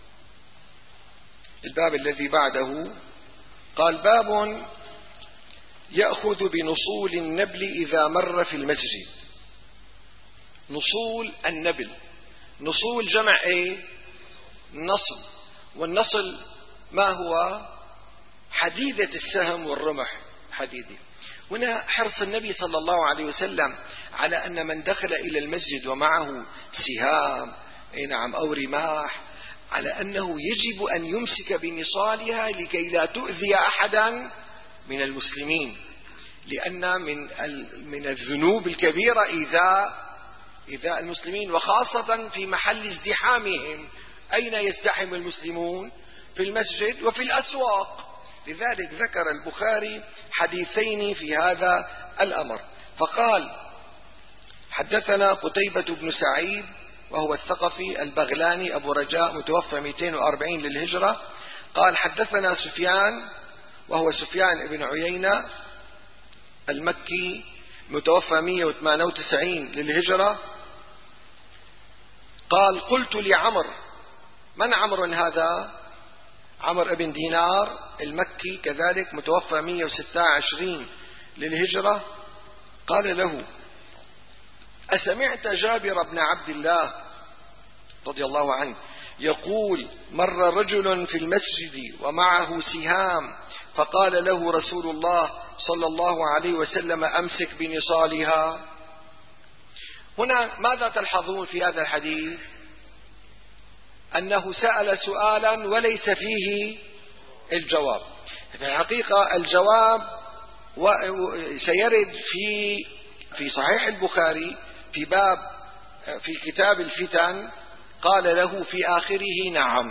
الباب الذي بعده. قال باب يأخذ بنصول النبل إذا مر في المسجد. نصول النبل، نصول جمع ايه؟ نصل. والنصل ما هو؟ حديدة السهم والرمح، حديدة. هنا حرص النبي صلى الله عليه وسلم على أن من دخل إلى المسجد ومعه سهام نعم أو رماح، على أنه يجب أن يمسك بنصالها لكي لا تؤذي أحدا من المسلمين، لأن من الذنوب الكبيرة إذا المسلمين، وخاصة في محل ازدحامهم. أين يزدحم المسلمون؟ في المسجد وفي الأسواق. لذلك ذكر البخاري حديثين في هذا الأمر، فقال حدثنا قتيبة بن سعيد وهو الثقفي البغلاني أبو رجاء متوفى 240 للهجرة. قال حدثنا سفيان وهو سفيان بن عيينة المكي متوفى 198 للهجرة. قال قلت لعمر، من عمر هذا؟ عمر بن دينار المكي كذلك متوفى 126 للهجرة. قال له أسمعت جابر بن عبد الله رضي الله عنه يقول مر رجل في المسجد ومعه سهام فقال له رسول الله صلى الله عليه وسلم أمسك بنصالها. هنا ماذا تلحظون في هذا الحديث؟ أنه سأل سؤالا وليس فيه الجواب. في الحقيقة الجواب سيرد في صحيح البخاري في باب في كتاب الفتن، قال له في آخره نعم.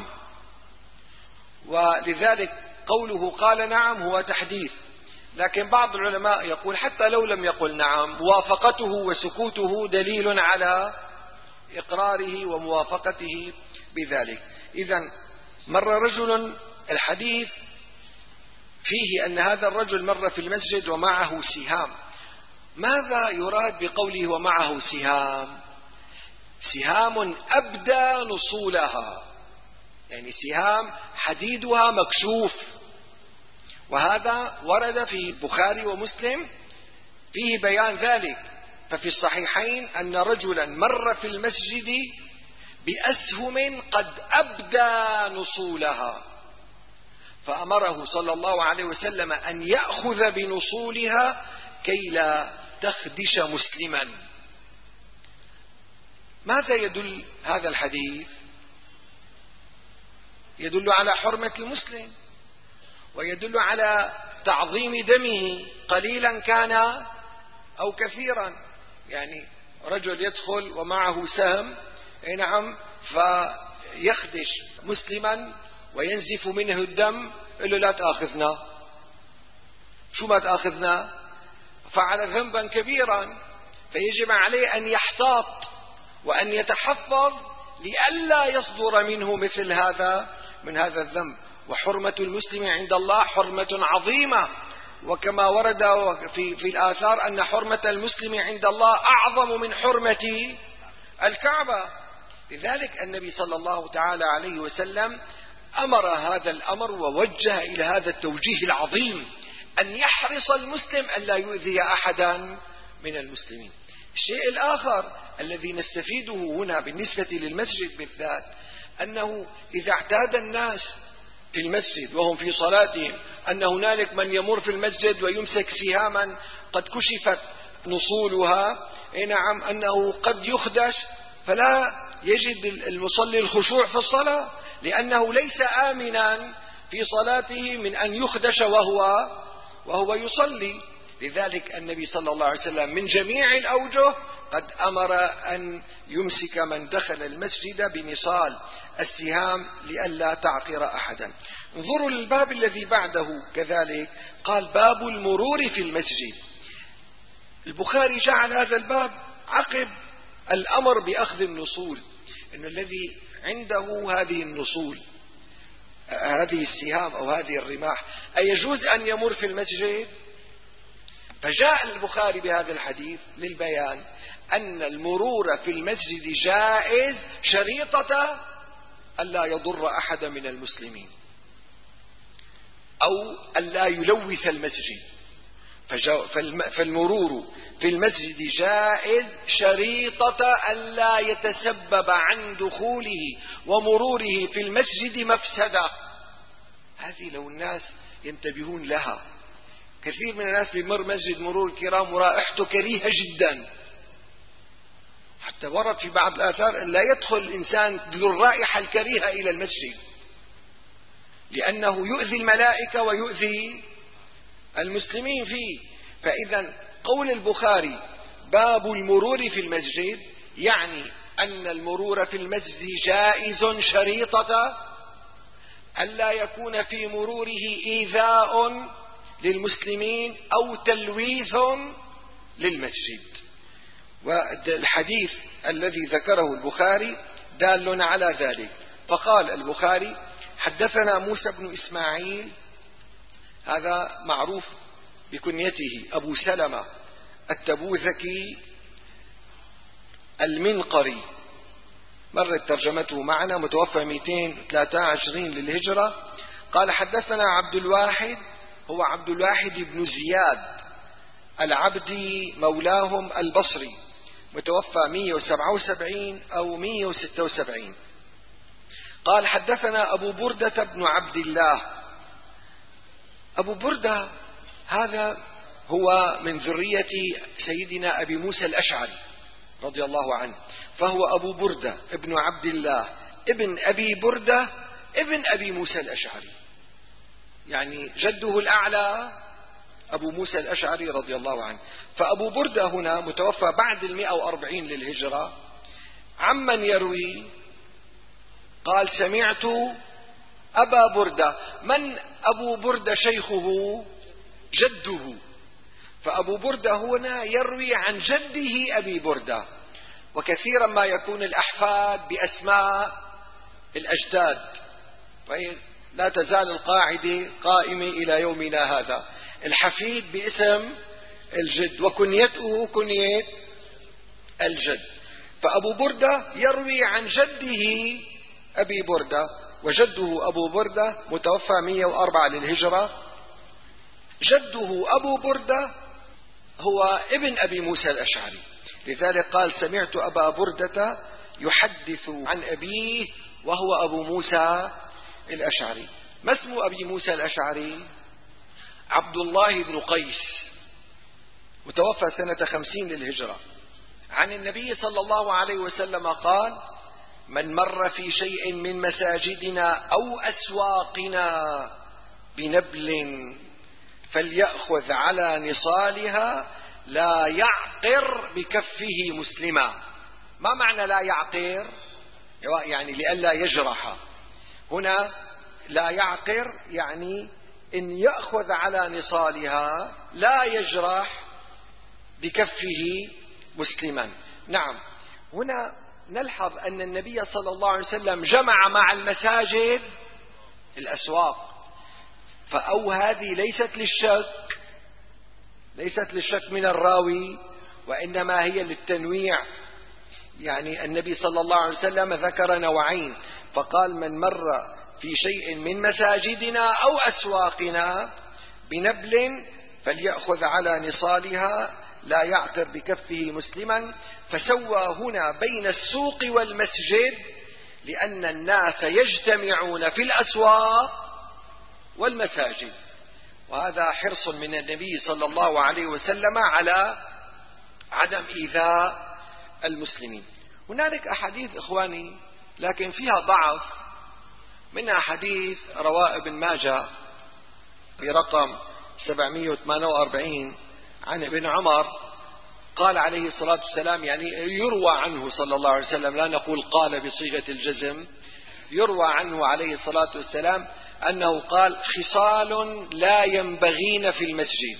ولذلك قوله قال نعم هو تحديث، لكن بعض العلماء يقول حتى لو لم يقل نعم موافقته وسكوته دليل على إقراره وموافقته بذلك. إذن مر رجل، الحديث فيه أن هذا الرجل مر في المسجد ومعه سهام. ماذا يراد بقوله ومعه سهام؟ سهام أبدى نصولها، يعني سهام حديدها مكشوف، وهذا ورد في البخاري ومسلم فيه بيان ذلك. ففي الصحيحين أن رجلا مر في المسجد بأسهم قد أبدى نصولها، فأمره صلى الله عليه وسلم أن يأخذ بنصولها كي لا تخدش مسلما. ماذا يدل هذا الحديث؟ يدل على حرمة المسلم، ويدل على تعظيم دمه قليلا كان أو كثيرا. يعني رجل يدخل ومعه سهم نعم فيخدش مسلما وينزف منه الدم، يقول له لا تأخذنا. شو ما تأخذنا؟ فعل ذنبا كبيرا، فيجب عليه أن يحتاط وأن يتحفظ لئلا يصدر منه مثل هذا من هذا الذنب. وحرمة المسلم عند الله حرمة عظيمة، وكما ورد في الآثار أن حرمة المسلم عند الله أعظم من حرمة الكعبة. لذلك النبي صلى الله تعالى عليه وسلم أمر هذا الأمر ووجه إلى هذا التوجيه العظيم أن يحرص المسلم أن لا يؤذي أحدا من المسلمين. الشيء الآخر الذي نستفيده هنا بالنسبة للمسجد بالذات، أنه إذا اعتاد الناس في المسجد وهم في صلاتهم أن هنالك من يمر في المسجد ويمسك سهاما قد كشفت نصولها، نعم، أنه قد يخدش فلا يجد المصلي الخشوع في الصلاة، لأنه ليس آمنا في صلاته من أن يخدش وهو يصلي. لذلك النبي صلى الله عليه وسلم من جميع الأوجه قد أمر أن يمسك من دخل المسجد بنصال السهام لئلا تعقر أحدا. انظروا للباب الذي بعده كذلك، قال باب المرور في المسجد. البخاري جعل هذا الباب عقب الأمر بأخذ النصول، إن الذي عنده هذه النصول، هذه السهام أو هذه الرماح، أيجوز أن يمر في المسجد؟ فجاء البخاري بهذا الحديث للبيان أن المرور في المسجد جائز شريطة ألا يضر أحد من المسلمين أو ألا يلوث المسجد. فالمرور في المسجد جائز شريطة ألا يتسبب عن دخوله ومروره في المسجد مفسدة. هذه لو الناس ينتبهون لها. كثير من الناس بيمر مسجد مرور الكرام ورائحته كريهة جدا، حتى ورد في بعض الآثار أن لا يدخل الإنسان ذو الرائحة الكريهة إلى المسجد لأنه يؤذي الملائكة ويؤذي المسلمين فيه. فإذا قول البخاري باب المرور في المسجد يعني أن المرور في المسجد جائز شريطة ألا يكون في مروره إيذاء للمسلمين أو تلويث للمسجد. والحديث الذي ذكره البخاري دال على ذلك. فقال البخاري حدثنا موسى بن إسماعيل، هذا معروف بكنيته أبو سلمة التبوذكي المنقري، مرت ترجمته معنا، متوفى 223 للهجرة. قال حدثنا عبد الواحد، هو عبد الواحد بن زياد العبدي مولاهم البصري، متوفى 177 أو 176. قال حدثنا أبو بردة بن عبد الله. أبو بردة هذا هو من ذرية سيدنا أبي موسى الأشعري رضي الله عنه، فهو أبو بردة ابن عبد الله ابن أبي بردة ابن أبي موسى الأشعري، يعني جده الأعلى أبو موسى الأشعري رضي الله عنه. فأبو بردة هنا متوفى بعد 140 للهجرة. عمن يروي؟ قال سمعت أبا بردة. من أبو بردة؟ شيخه جده. فأبو بردة هنا يروي عن جده أبي بردة. وكثيرا ما يكون الأحفاد بأسماء الأجداد، لا تزال القاعدة قائمة إلى يومنا هذا، الحفيد باسم الجد وكنيته كنية الجد. فأبو بردة يروي عن جده أبي بردة، وجده أبو بردة متوفى 104 للهجرة. جده أبو بردة هو ابن أبي موسى الأشعري، لذلك قال سمعت أبا بردة يحدث عن أبيه وهو أبو موسى الأشعري. ما اسم أبي موسى الأشعري؟ عبد الله بن قيس، متوفى سنة 50 للهجرة. عن النبي صلى الله عليه وسلم قال من مر في شيء من مساجدنا أو أسواقنا بنبل فليأخذ على نصالها لا يعقر بكفه مسلما. ما معنى لا يعقر؟ يعني لئلا يجرح. هنا لا يعقر يعني إن يأخذ على نصالها لا يجرح بكفه مسلما. نعم، هنا نلحظ أن النبي صلى الله عليه وسلم جمع مع المساجد الأسواق، فأو هذه ليست للشك من الراوي، وإنما هي للتنويع. يعني النبي صلى الله عليه وسلم ذكر نوعين، فقال من مر في شيء من مساجدنا أو أسواقنا بنبل فليأخذ على نصالها لا يعقر بكفه مسلما. فسوى هنا بين السوق والمسجد، لأن الناس يجتمعون في الأسواق والمساجد. وهذا حرص من النبي صلى الله عليه وسلم على عدم إيذاء المسلمين. هنالك أحاديث إخواني لكن فيها ضعف، منها حديث رواه ابن ماجه برقم 748 عن ابن عمر قال عليه الصلاة والسلام، يعني يروى عنه صلى الله عليه وسلم، لا نقول قال بصيغة الجزم، يروى عنه عليه الصلاة والسلام أنه قال: خصال لا ينبغين في المسجد: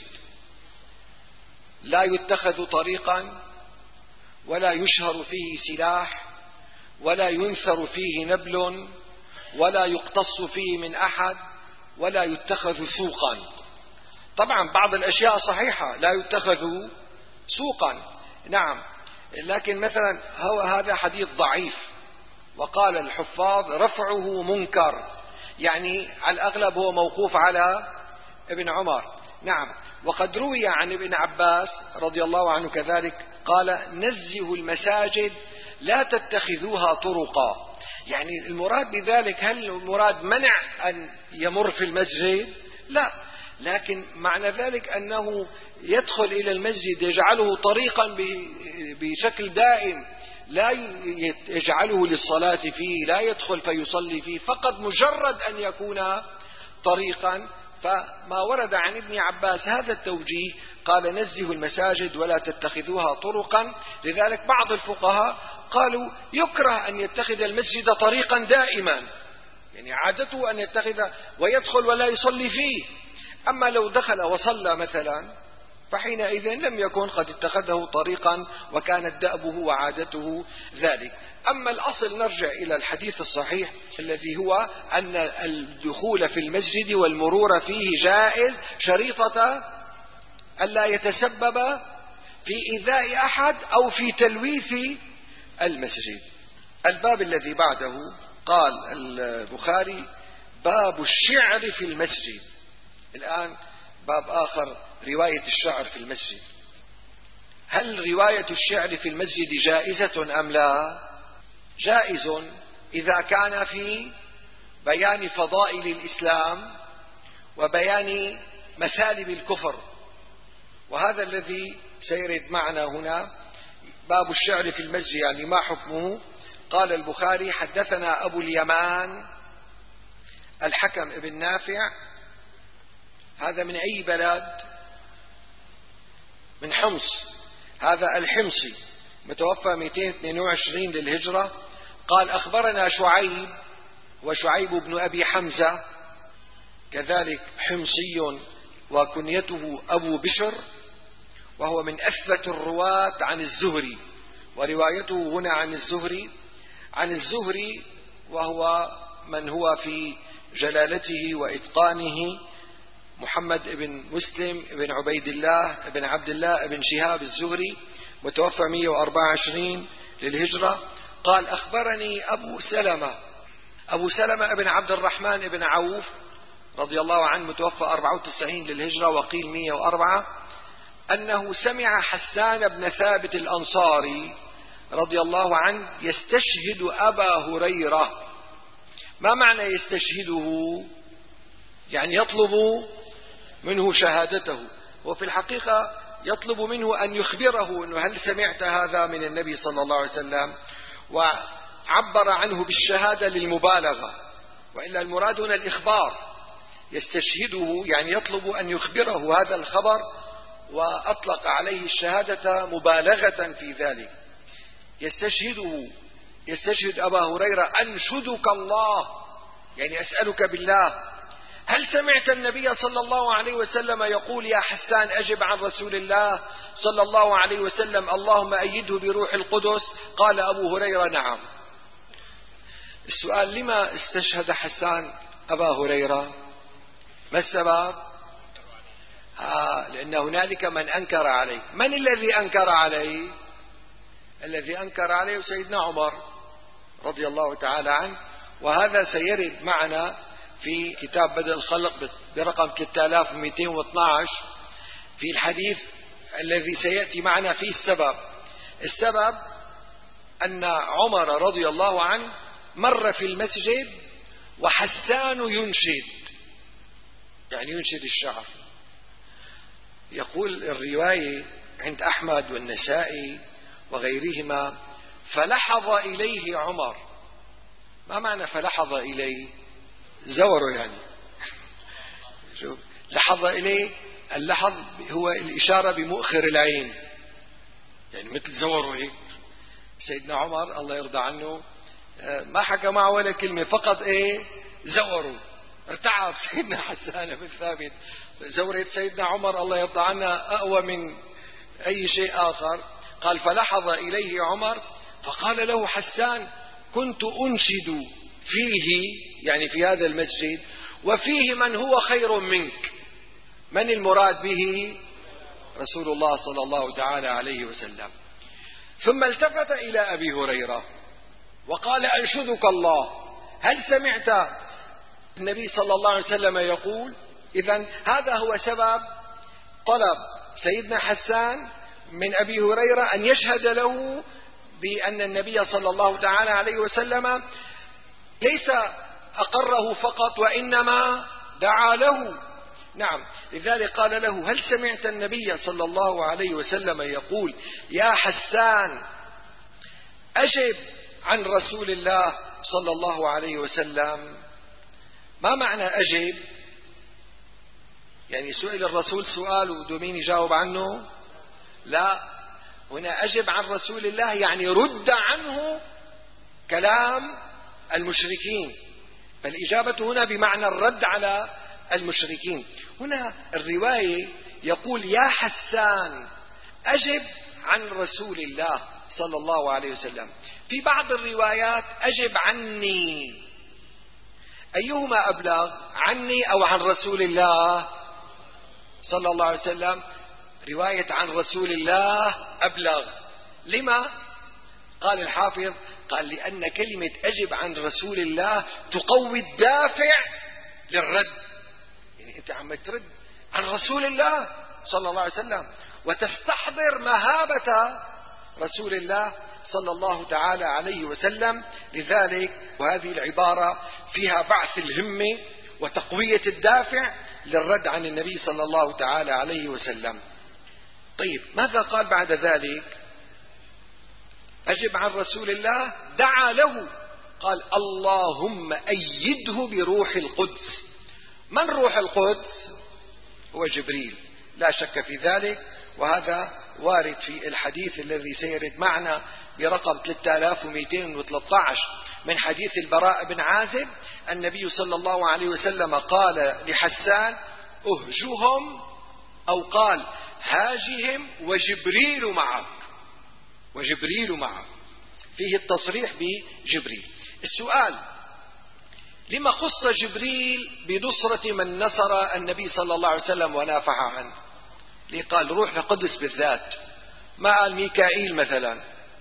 لا يتخذ طريقا، ولا يشهر فيه سلاح، ولا ينثر فيه نبل، ولا يقتص فيه من أحد، ولا يتخذ سوقا. طبعا بعض الأشياء صحيحة، لا يتخذ سوقا، نعم، لكن مثلا هذا حديث ضعيف، وقال الحفاظ رفعه منكر، يعني على الأغلب هو موقوف على ابن عمر. نعم، وقد روي عن ابن عباس رضي الله عنه كذلك قال: نزهوا المساجد لا تتخذوها طرقا. يعني المراد بذلك، هل المراد منع أن يمر في المسجد؟ لا، لكن معنى ذلك أنه يدخل إلى المسجد يجعله طريقا بشكل دائم، لا يجعله للصلاة فيه، لا يدخل فيصلي فيه، فقط مجرد أن يكون طريقا. فما ورد عن ابن عباس هذا التوجيه، قال: نزهوا المساجد ولا تتخذوها طرقا. لذلك بعض الفقهاء قالوا يكره أن يتخذ المسجد طريقا دائما، يعني عادته أن يتخذ ويدخل ولا يصلي فيه. أما لو دخل وصلى مثلا فحينئذ لم يكن قد اتخذه طريقا وكانت دأبه وعادته ذلك. أما الأصل نرجع إلى الحديث الصحيح الذي هو أن الدخول في المسجد والمرور فيه جائز، شريطة ألا يتسبب في إيذاء أحد أو في تلويث المسجد. الباب الذي بعده قال البخاري: باب الشعر في المسجد. الآن باب آخر، رواية الشعر في المسجد. هل رواية الشعر في المسجد جائزة أم لا؟ جائز إذا كان في بيان فضائل الإسلام وبيان مثالب الكفر، وهذا الذي سيرد معنا هنا. باب الشعر في المسجد يعني ما حكمه؟ قال البخاري: حدثنا أبو اليمان الحكم ابن نافع. هذا من أي بلد؟ من حمص، هذا الحمصي، متوفى 222 للهجرة. قال: أخبرنا شعيب، وشعيب بن أبي حمزة كذلك حمصي، وكنيته أبو بشر، وهو من أثبت الرواة عن الزهري، وروايته هنا عن الزهري وهو من هو في جلالته وإتقانه محمد بن مسلم بن عبيد الله بن عبد الله بن شهاب الزهري، متوفى 124 للهجرة. قال: أخبرني أبو سلمة بن عبد الرحمن بن عوف رضي الله عنه، متوفى 94 للهجرة وقيل 104، أنه سمع حسان بن ثابت الأنصاري رضي الله عنه يستشهد أبا هريرة. ما معنى يستشهده؟ يعني يطلب منه شهادته، وفي الحقيقة يطلب منه أن يخبره أنه هل سمعت هذا من النبي صلى الله عليه وسلم، وعبر عنه بالشهادة للمبالغة، وإلا المراد هنا الإخبار. يستشهده يعني يطلب أن يخبره هذا الخبر، وأطلق عليه الشهادة مبالغة في ذلك. يستشهد أبا هريرة: أنشدك الله، يعني أسألك بالله، هل سمعت النبي صلى الله عليه وسلم يقول يا حسان أجب عن رسول الله صلى الله عليه وسلم اللهم أيده بروح القدس؟ قال أبو هريرة: نعم. السؤال: لما استشهد حسان أبا هريرة؟ ما السبب؟ لأن هنالك من أنكر عليه. من الذي أنكر عليه؟ الذي أنكر عليه سيدنا عمر رضي الله تعالى عنه، وهذا سيرد معنا في كتاب بدء الخلق برقم 3212 في الحديث الذي سيأتي معنا فيه السبب أن عمر رضي الله عنه مر في المسجد وحسان ينشد، يعني ينشد الشعر. يقول الرواية عند أحمد والنسائي وغيرهما: فلحظ إليه عمر. ما معنى فلحظ إليه؟ زوره يعني. شوف، لحظ إليه، اللحظ هو الإشارة بمؤخر العين، يعني مثل زوره هيك. سيدنا عمر الله يرضى عنه ما حكى معه ولا كلمة، فقط زوره. ارتعب سيدنا حسان بن ثابت. زورة سيدنا عمر الله يرضى عنه أقوى من أي شيء آخر. قال: فلحظ إليه عمر فقال له حسان: كنت أنشد فيه، يعني في هذا المسجد، وفيه من هو خير منك. من المراد به؟ رسول الله صلى الله تعالى عليه وسلم. ثم التفت إلى أبي هريرة وقال: أنشدك الله، هل سمعت النبي صلى الله عليه وسلم يقول؟ إذن هذا هو سبب طلب سيدنا حسان من أبي هريرة أن يشهد له بأن النبي صلى الله تعالى عليه وسلم ليس أقره فقط وإنما دعا له. نعم، لذلك قال له: هل سمعت النبي صلى الله عليه وسلم يقول: يا حسان أجب عن رسول الله صلى الله عليه وسلم؟ ما معنى أجب؟ يعني سئل الرسول سؤال ودومين يجاوب عنه؟ لا، هنا أجب عن رسول الله يعني رد عنه كلام المشركين، فالإجابة هنا بمعنى الرد على المشركين. هنا الرواية يقول: يا حسان أجب عن رسول الله صلى الله عليه وسلم. في بعض الروايات أجب عني. أيهما أبلغ، عني أو عن رسول الله صلى الله عليه وسلم؟ رواية عن رسول الله أبلغ. لما؟ قال الحافظ: قال لأن كلمة أجب عن رسول الله تقوي الدافع للرد. يعني أنت عم ترد عن رسول الله صلى الله عليه وسلم وتستحضر مهابة رسول الله صلى الله تعالى عليه وسلم. لذلك وهذه العبارة فيها بعث الهمة وتقوية الدافع للرد عن النبي صلى الله تعالى عليه وسلم. طيب، ماذا قال بعد ذلك؟ أجب عن رسول الله، دعا له، قال: اللهم أيده بروح القدس. من روح القدس؟ هو جبريل، لا شك في ذلك، وهذا وارد في الحديث الذي سيرد معنا برقم 3213 من حديث البراء بن عازب. النبي صلى الله عليه وسلم قال لحسان: اهجهم، أو قال: هاجهم وجبريل معك. وجبريل معك، فيه التصريح بجبريل. السؤال: لما خص جبريل بنصرة من نصر النبي صلى الله عليه وسلم ونافع عنه؟ ليه قال روح القدس بالذات؟ ما قال ميكائيل مثلا؟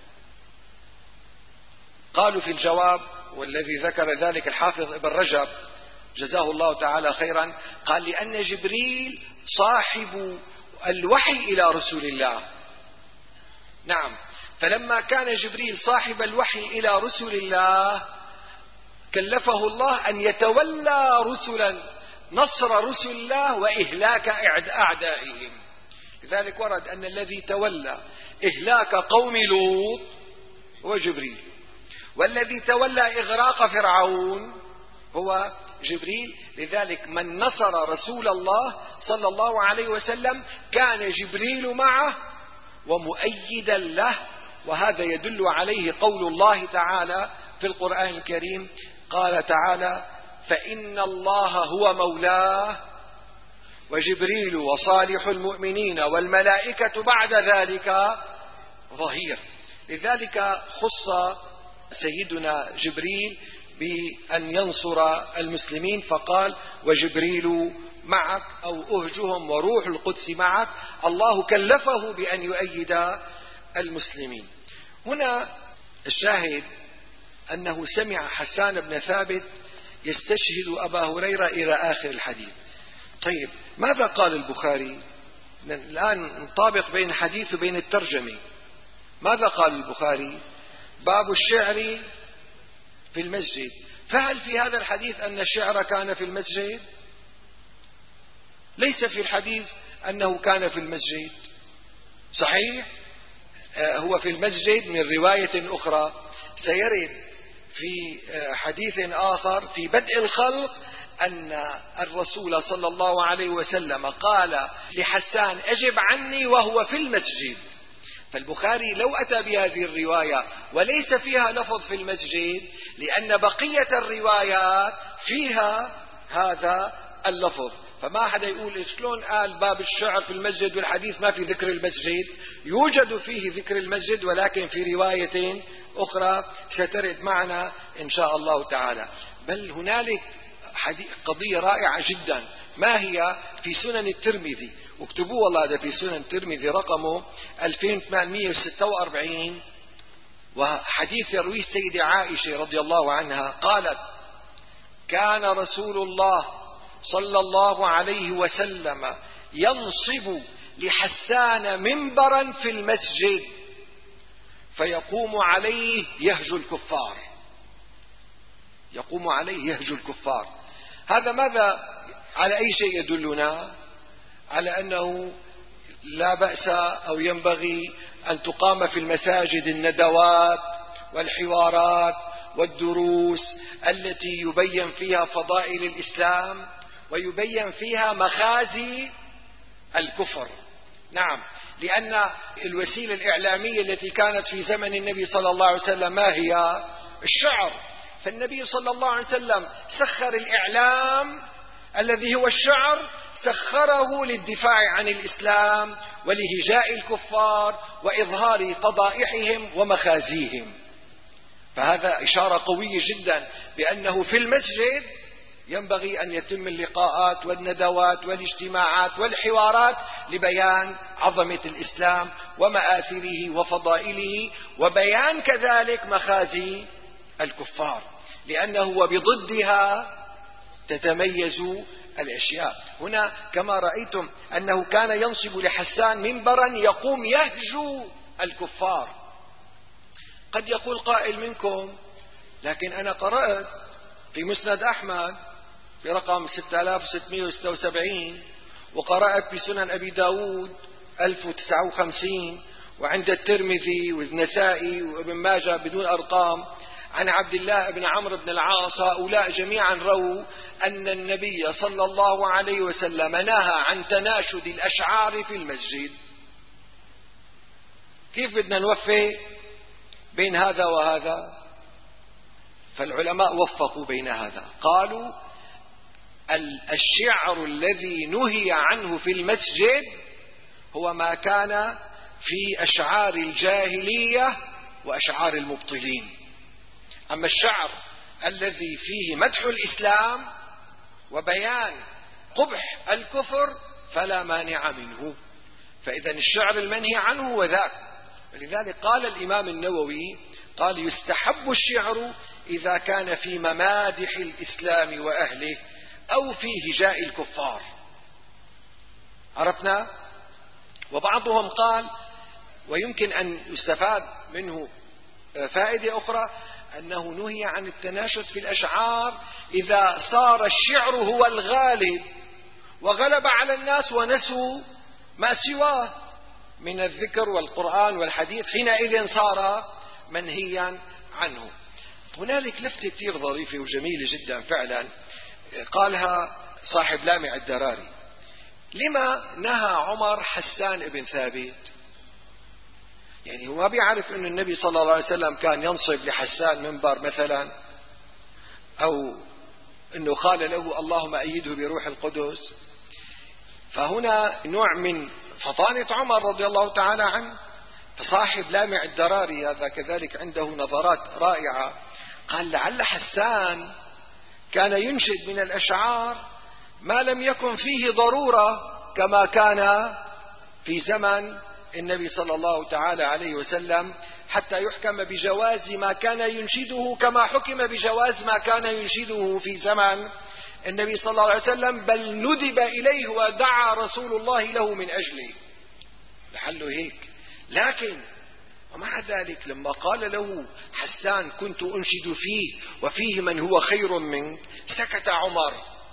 قالوا في الجواب، والذي ذكر ذلك الحافظ ابن رجب جزاه الله تعالى خيرا، قال: لأن جبريل صاحب الوحي إلى رسول الله. نعم، فلما كان جبريل صاحب الوحي إلى رسول الله كلفه الله أن يتولى رسلا نصر رسل الله وإهلاك أعدائهم. لذلك ورد أن الذي تولى إهلاك قوم لوط هو جبريل، والذي تولى إغراق فرعون هو جبريل. لذلك من نصر رسول الله صلى الله عليه وسلم كان جبريل معه ومؤيدا له، وهذا يدل عليه قول الله تعالى في القرآن الكريم. قال تعالى: فإن الله هو مولاه وجبريل وصالح المؤمنين والملائكة بعد ذلك ظهير. لذلك خص سيدنا جبريل بأن ينصر المسلمين، فقال: وجبريل معك، أو أهجهم وروح القدس معك. الله كلفه بأن يؤيد المسلمين. هنا الشاهد أنه سمع حسان بن ثابت يستشهد أبا هريرة إلى آخر الحديث. طيب، ماذا قال البخاري؟ الآن نطابق بين الحديث وبين الترجمة. ماذا قال البخاري؟ باب الشعر في المسجد. فهل في هذا الحديث أن الشعر كان في المسجد؟ ليس في الحديث أنه كان في المسجد. صحيح هو في المسجد من رواية أخرى سيرد في حديث آخر في بدء الخلق أن الرسول صلى الله عليه وسلم قال لحسان أجب عني وهو في المسجد. فالبخاري لو أتى بهذه الرواية وليس فيها لفظ في المسجد، لأن بقية الروايات فيها هذا اللفظ، فما حدا يقول شلون قال باب الشعر في المسجد والحديث ما في ذكر المسجد. يوجد فيه ذكر المسجد ولكن في رواية أخرى سترد معنا إن شاء الله تعالى. بل هنالك قضية رائعة جدا، ما هي؟ في سنن الترمذي، واكتبوه والله هذا في سنن الترمذي رقمه 2846، وحديث يرويه السيدة عائشة رضي الله عنها قالت: كان رسول الله صلى الله عليه وسلم ينصب لحسان منبرا في المسجد فيقوم عليه يهجو الكفار. يقوم عليه يهجو الكفار. هذا ماذا على أي شيء يدلنا؟ على أنه لا بأس أو ينبغي أن تقام في المساجد الندوات والحوارات والدروس التي يبين فيها فضائل الإسلام ويبين فيها مخازي الكفر. نعم، لأن الوسيلة الإعلامية التي كانت في زمن النبي صلى الله عليه وسلم ما هي؟ الشعر. فالنبي صلى الله عليه وسلم سخر الإعلام الذي هو الشعر، سخره للدفاع عن الإسلام ولهجاء الكفار وإظهار فضائحهم ومخازيهم. فهذا إشارة قوية جدا بأنه في المسجد ينبغي أن يتم اللقاءات والندوات والاجتماعات والحوارات لبيان عظمة الإسلام ومآثره وفضائله، وبيان كذلك مخازي الكفار، لأنه وبضدها تتميز الأشياء. هنا كما رأيتم أنه كان ينصب لحسان منبرا يقوم يهجو الكفار. قد يقول قائل منكم: لكن أنا قرأت في مسند أحمد في رقم 6676، وقرأت في سنن أبي داود 1059، وعند الترمذي والنسائي وابن ماجه بدون أرقام عن عبد الله بن عمرو بن العاص، هؤلاء جميعا رووا أن النبي صلى الله عليه وسلم نهى عن تناشد الأشعار في المسجد. كيف بدنا نوفق بين هذا وهذا؟ فالعلماء وفقوا بين هذا، قالوا الشعر الذي نهي عنه في المسجد هو ما كان في أشعار الجاهلية وأشعار المبطلين. أما الشعر الذي فيه مدح الإسلام وبيان قبح الكفر فلا مانع منه. فإذا الشعر المنهي عنه هو ذاك. ولذلك قال الإمام النووي قال: يستحب الشعر إذا كان في ممادح الإسلام وأهله أو في هجاء الكفار. عرفنا؟ وبعضهم قال ويمكن أن يستفاد منه فائدة أخرى، أنه نهي عن التناشد في الأشعار إذا صار الشعر هو الغالب وغلب على الناس ونسوا ما سواه من الذكر والقرآن والحديث، حينئذ صار منهيا عنه. هنالك لفتة كثير ظريفة وجميلة جدا فعلا قالها صاحب لامع الدراري: لما نهى عمر حسان بن ثابت؟ يعني هو ما بيعرف أن النبي صلى الله عليه وسلم كان ينصب لحسان منبر مثلا، أو أنه قال له اللهم أيده بروح القدس؟ فهنا نوع من فطانة عمر رضي الله تعالى عنه. فصاحب لامع الدراري هذا كذلك عنده نظرات رائعة، قال لعل حسان كان ينشد من الأشعار ما لم يكن فيه ضرورة كما كان في زمن النبي صلى الله تعالى عليه وسلم، حتى يحكم بجواز ما كان ينشده كما حكم بجواز ما كان ينشده في زمن النبي صلى الله عليه وسلم، بل ندب إليه ودعا رسول الله له من أجله. لعله هيك. لكن ومع ذلك لما قال له حسان: كنت أنشد فيه وفيه من هو خير منك، سكت عمر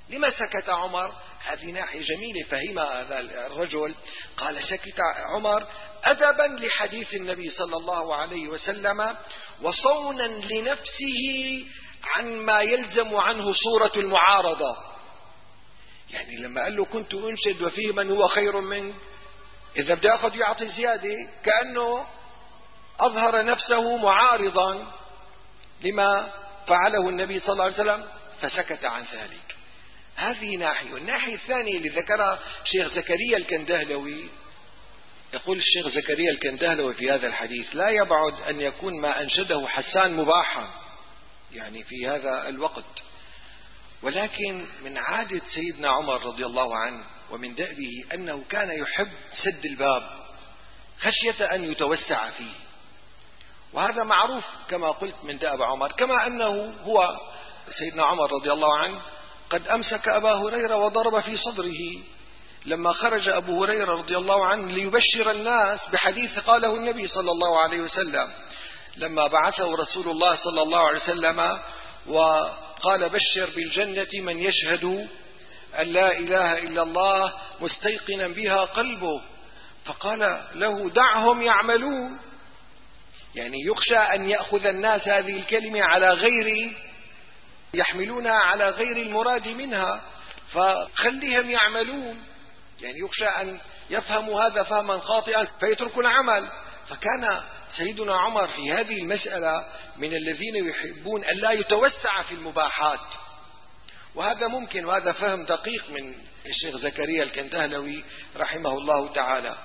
لما سكت عمر؟ هذه ناحية جميلة فهمها هذا الرجل. قال سكت عمر أدبا لحديث النبي صلى الله عليه وسلم وصونا لنفسه عن ما يلزم عنه صورة المعارضة. يعني لما قال له كنت أنشد وفيه من هو خير منك، إذا بدأ يأخذ يعطي زيادة كأنه أظهر نفسه معارضا لما فعله النبي صلى الله عليه وسلم، فسكت عن ذلك. هذه ناحية. والناحية الثانية اللي ذكرها شيخ زكريا الكندهلوي، يقول الشيخ زكريا الكندهلوي في هذا الحديث: لا يبعد أن يكون ما أنشده حسان مباحا يعني في هذا الوقت، ولكن من عادة سيدنا عمر رضي الله عنه ومن دأبه أنه كان يحب سد الباب خشية أن يتوسع فيه، وهذا معروف كما قلت من دأب عمر. كما أنه هو سيدنا عمر رضي الله عنه قد أمسك أبا هريرة وضرب في صدره لما خرج أبو هريرة رضي الله عنه ليبشر الناس بحديث قاله النبي صلى الله عليه وسلم لما بعثه رسول الله صلى الله عليه وسلم وقال: بشر بالجنة من يشهد أن لا إله إلا الله مستيقنا بها قلبه. فقال له: دعهم يعملون، يعني يخشى أن يأخذ الناس هذه الكلمة على غير، يحملونها على غير المراد منها، فخليهم يعملون، يعني يخشى أن يفهموا هذا فهما خاطئا فيتركوا العمل. فكان سيدنا عمر في هذه المسألة من الذين يحبون أن لا يتوسع في المباحات، وهذا ممكن، وهذا فهم دقيق من الشيخ زكريا الكندهلوي رحمه الله تعالى.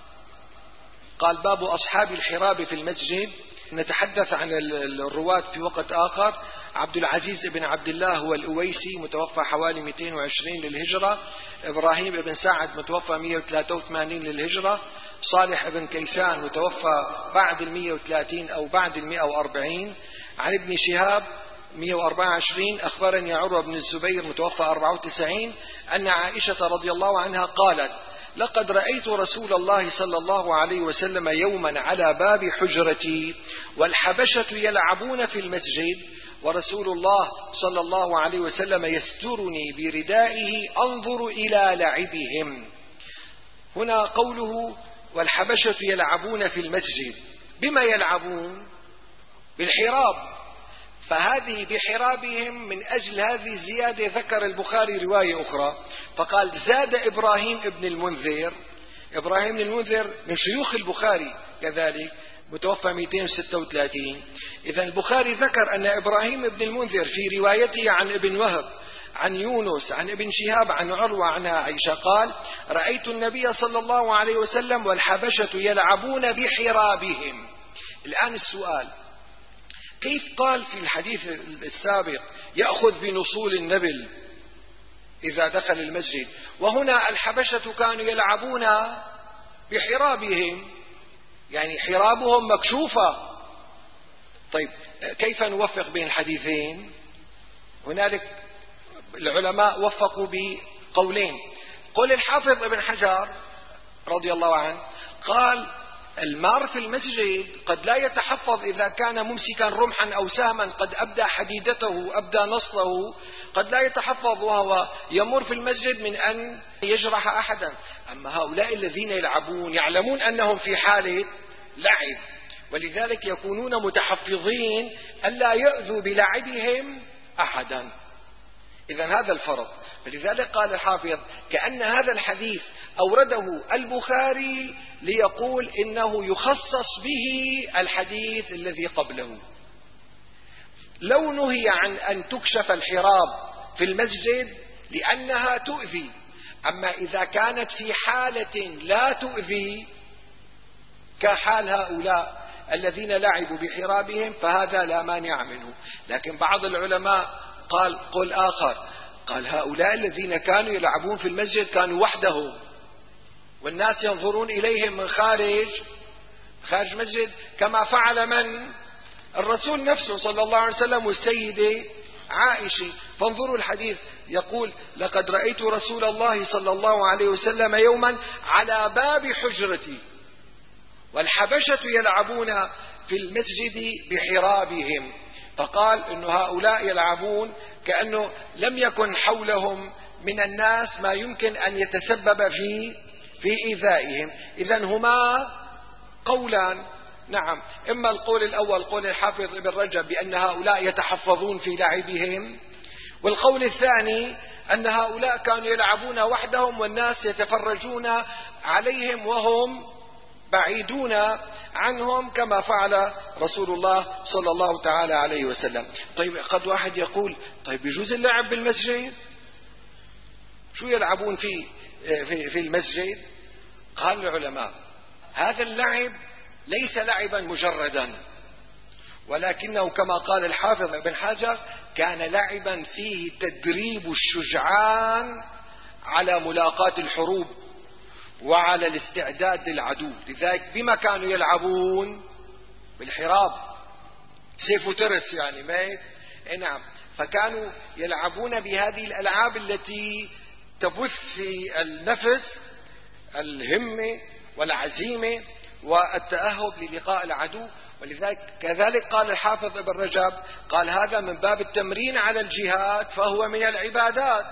قال: باب أصحاب الحراب في المسجد. نتحدث عن الرواة في وقت آخر. عبد العزيز بن عبد الله هو الأويسي متوفى حوالي 220 للهجرة. إبراهيم بن سعد متوفى 183 للهجرة. صالح بن كيسان متوفى بعد 130 أو بعد 140. عن ابن شهاب 124: أخبرني عروة بن الزبير متوفى 94 أن عائشة رضي الله عنها قالت: لقد رأيت رسول الله صلى الله عليه وسلم يوما على باب حجرتي والحبشة يلعبون في المسجد ورسول الله صلى الله عليه وسلم يسترني بردائه أنظر إلى لعبهم. هنا قوله والحبشة يلعبون في المسجد، بما يلعبون؟ بالحراب، فهذه بحرابهم. من أجل هذه الزيادة ذكر البخاري رواية أخرى فقال: زاد إبراهيم ابن المنذر. إبراهيم بن المنذر من شيوخ البخاري كذلك متوفى 236. إذا البخاري ذكر أن إبراهيم بن المنذر في روايته عن ابن وهب عن يونس عن ابن شهاب عن عروة عن عائشة قال: رأيت النبي صلى الله عليه وسلم والحبشة يلعبون بحرابهم. الآن السؤال: كيف قال في الحديث السابق يأخذ بنصول النبل إذا دخل المسجد، وهنا الحبشة كانوا يلعبون بحرابهم، يعني حرابهم مكشوفة؟ طيب كيف نوفق بين الحديثين؟ هنالك العلماء وفقوا بقولين. قول الحافظ ابن حجر رضي الله عنه قال: المار في المسجد قد لا يتحفظ إذا كان ممسكا رمحا أو سهما قد أبدى حديدته أبدى نصله، قد لا يتحفظ وهو يمر في المسجد من أن يجرح أحدا. أما هؤلاء الذين يلعبون يعلمون أنهم في حالة لعب، ولذلك يكونون متحفظين ألا يؤذوا بلعبهم أحدا. إذن هذا الفرق. فلذلك قال الحافظ: كأن هذا الحديث أورده البخاري ليقول إنه يخصص به الحديث الذي قبله. لو نهي عن أن تكشف الحراب في المسجد لأنها تؤذي، أما إذا كانت في حالة لا تؤذي كحال هؤلاء الذين لعبوا بحرابهم فهذا لا مانع منه. لكن بعض العلماء قال قول آخر، قال: هؤلاء الذين كانوا يلعبون في المسجد كانوا وحدهم والناس ينظرون إليهم من خارج المسجد، كما فعل من؟ الرسول نفسه صلى الله عليه وسلم والسيدة عائشة. فانظروا الحديث يقول: لقد رأيت رسول الله صلى الله عليه وسلم يوما على باب حجرتي والحبشة يلعبون في المسجد بحرابهم. فقال إن هؤلاء يلعبون كأنه لم يكن حولهم من الناس ما يمكن أن يتسبب في إيذائهم. إذن هما قولان، نعم، إما القول الأول قول الحافظ ابن رجب بأن هؤلاء يتحفظون في لعبهم، والقول الثاني أن هؤلاء كانوا يلعبون وحدهم والناس يتفرجون عليهم وهم بعيدون عنهم كما فعل رسول الله صلى الله تعالى عليه وسلم. طيب قد واحد يقول طيب يجوز اللعب بالمسجد؟ شو يلعبون في المسجد؟ قال العلماء هذا اللعب ليس لعبا مجردا، ولكنه كما قال الحافظ ابن حجر كان لعبا فيه تدريب الشجعان على ملاقاة الحروب وعلى الاستعداد للعدو. لذلك بما كانوا يلعبون؟ بالحراب، سيف وترس يعني ميت. نعم، فكانوا يلعبون بهذه الألعاب التي تبث في النفس الهمة والعزيمة والتأهب للقاء العدو. ولذلك كذلك قال الحافظ ابن رجب قال هذا من باب التمرين على الجهاد فهو من العبادات.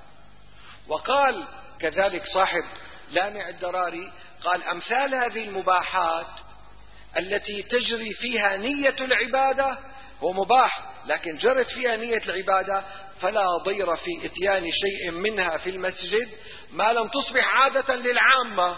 وقال كذلك صاحب لامع الدراري قال أمثال هذه المباحات التي تجري فيها نية العبادة هو مباح، لكن جرت فيها نية العبادة فلا ضير في اتيان شيء منها في المسجد ما لم تصبح عادة للعامة.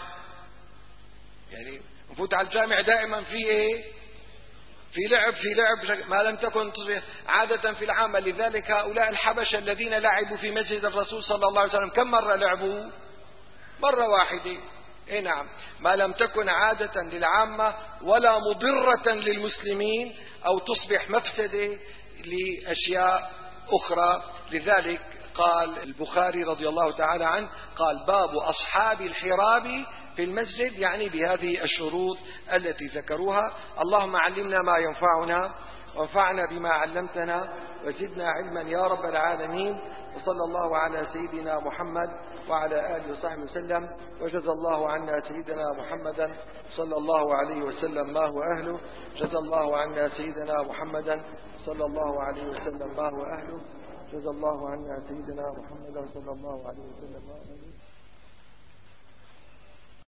يعني نفوت على الجامع دائما في ايه؟ في لعب ما لم تكن تصبح عادة في العامة. لذلك هؤلاء الحبشة الذين لعبوا في مسجد الرسول صلى الله عليه وسلم كم مرة لعبوا؟ مرة واحدة. نعم، ما لم تكن عادة للعامة ولا مضرة للمسلمين أو تصبح مفسدة لأشياء أخرى. لذلك قال البخاري رضي الله تعالى عنه قال باب أصحاب الحراب في المسجد، يعني بهذه الشروط التي ذكروها. اللهم علمنا ما ينفعنا وانفعنا بما علمتنا وزدنا علما يا رب العالمين. وصلى الله على سيدنا محمد وعلى آله وصحبه وسلم، وجزى الله عنا سيدنا محمدا صلى الله عليه وسلم ما هو أهله. جزى الله عنا سيدنا محمدا صلى الله عليه وسلم ما هو أهله. جزى الله عنا سيدنا محمدا صلى الله عليه وسلم ما هو أهله.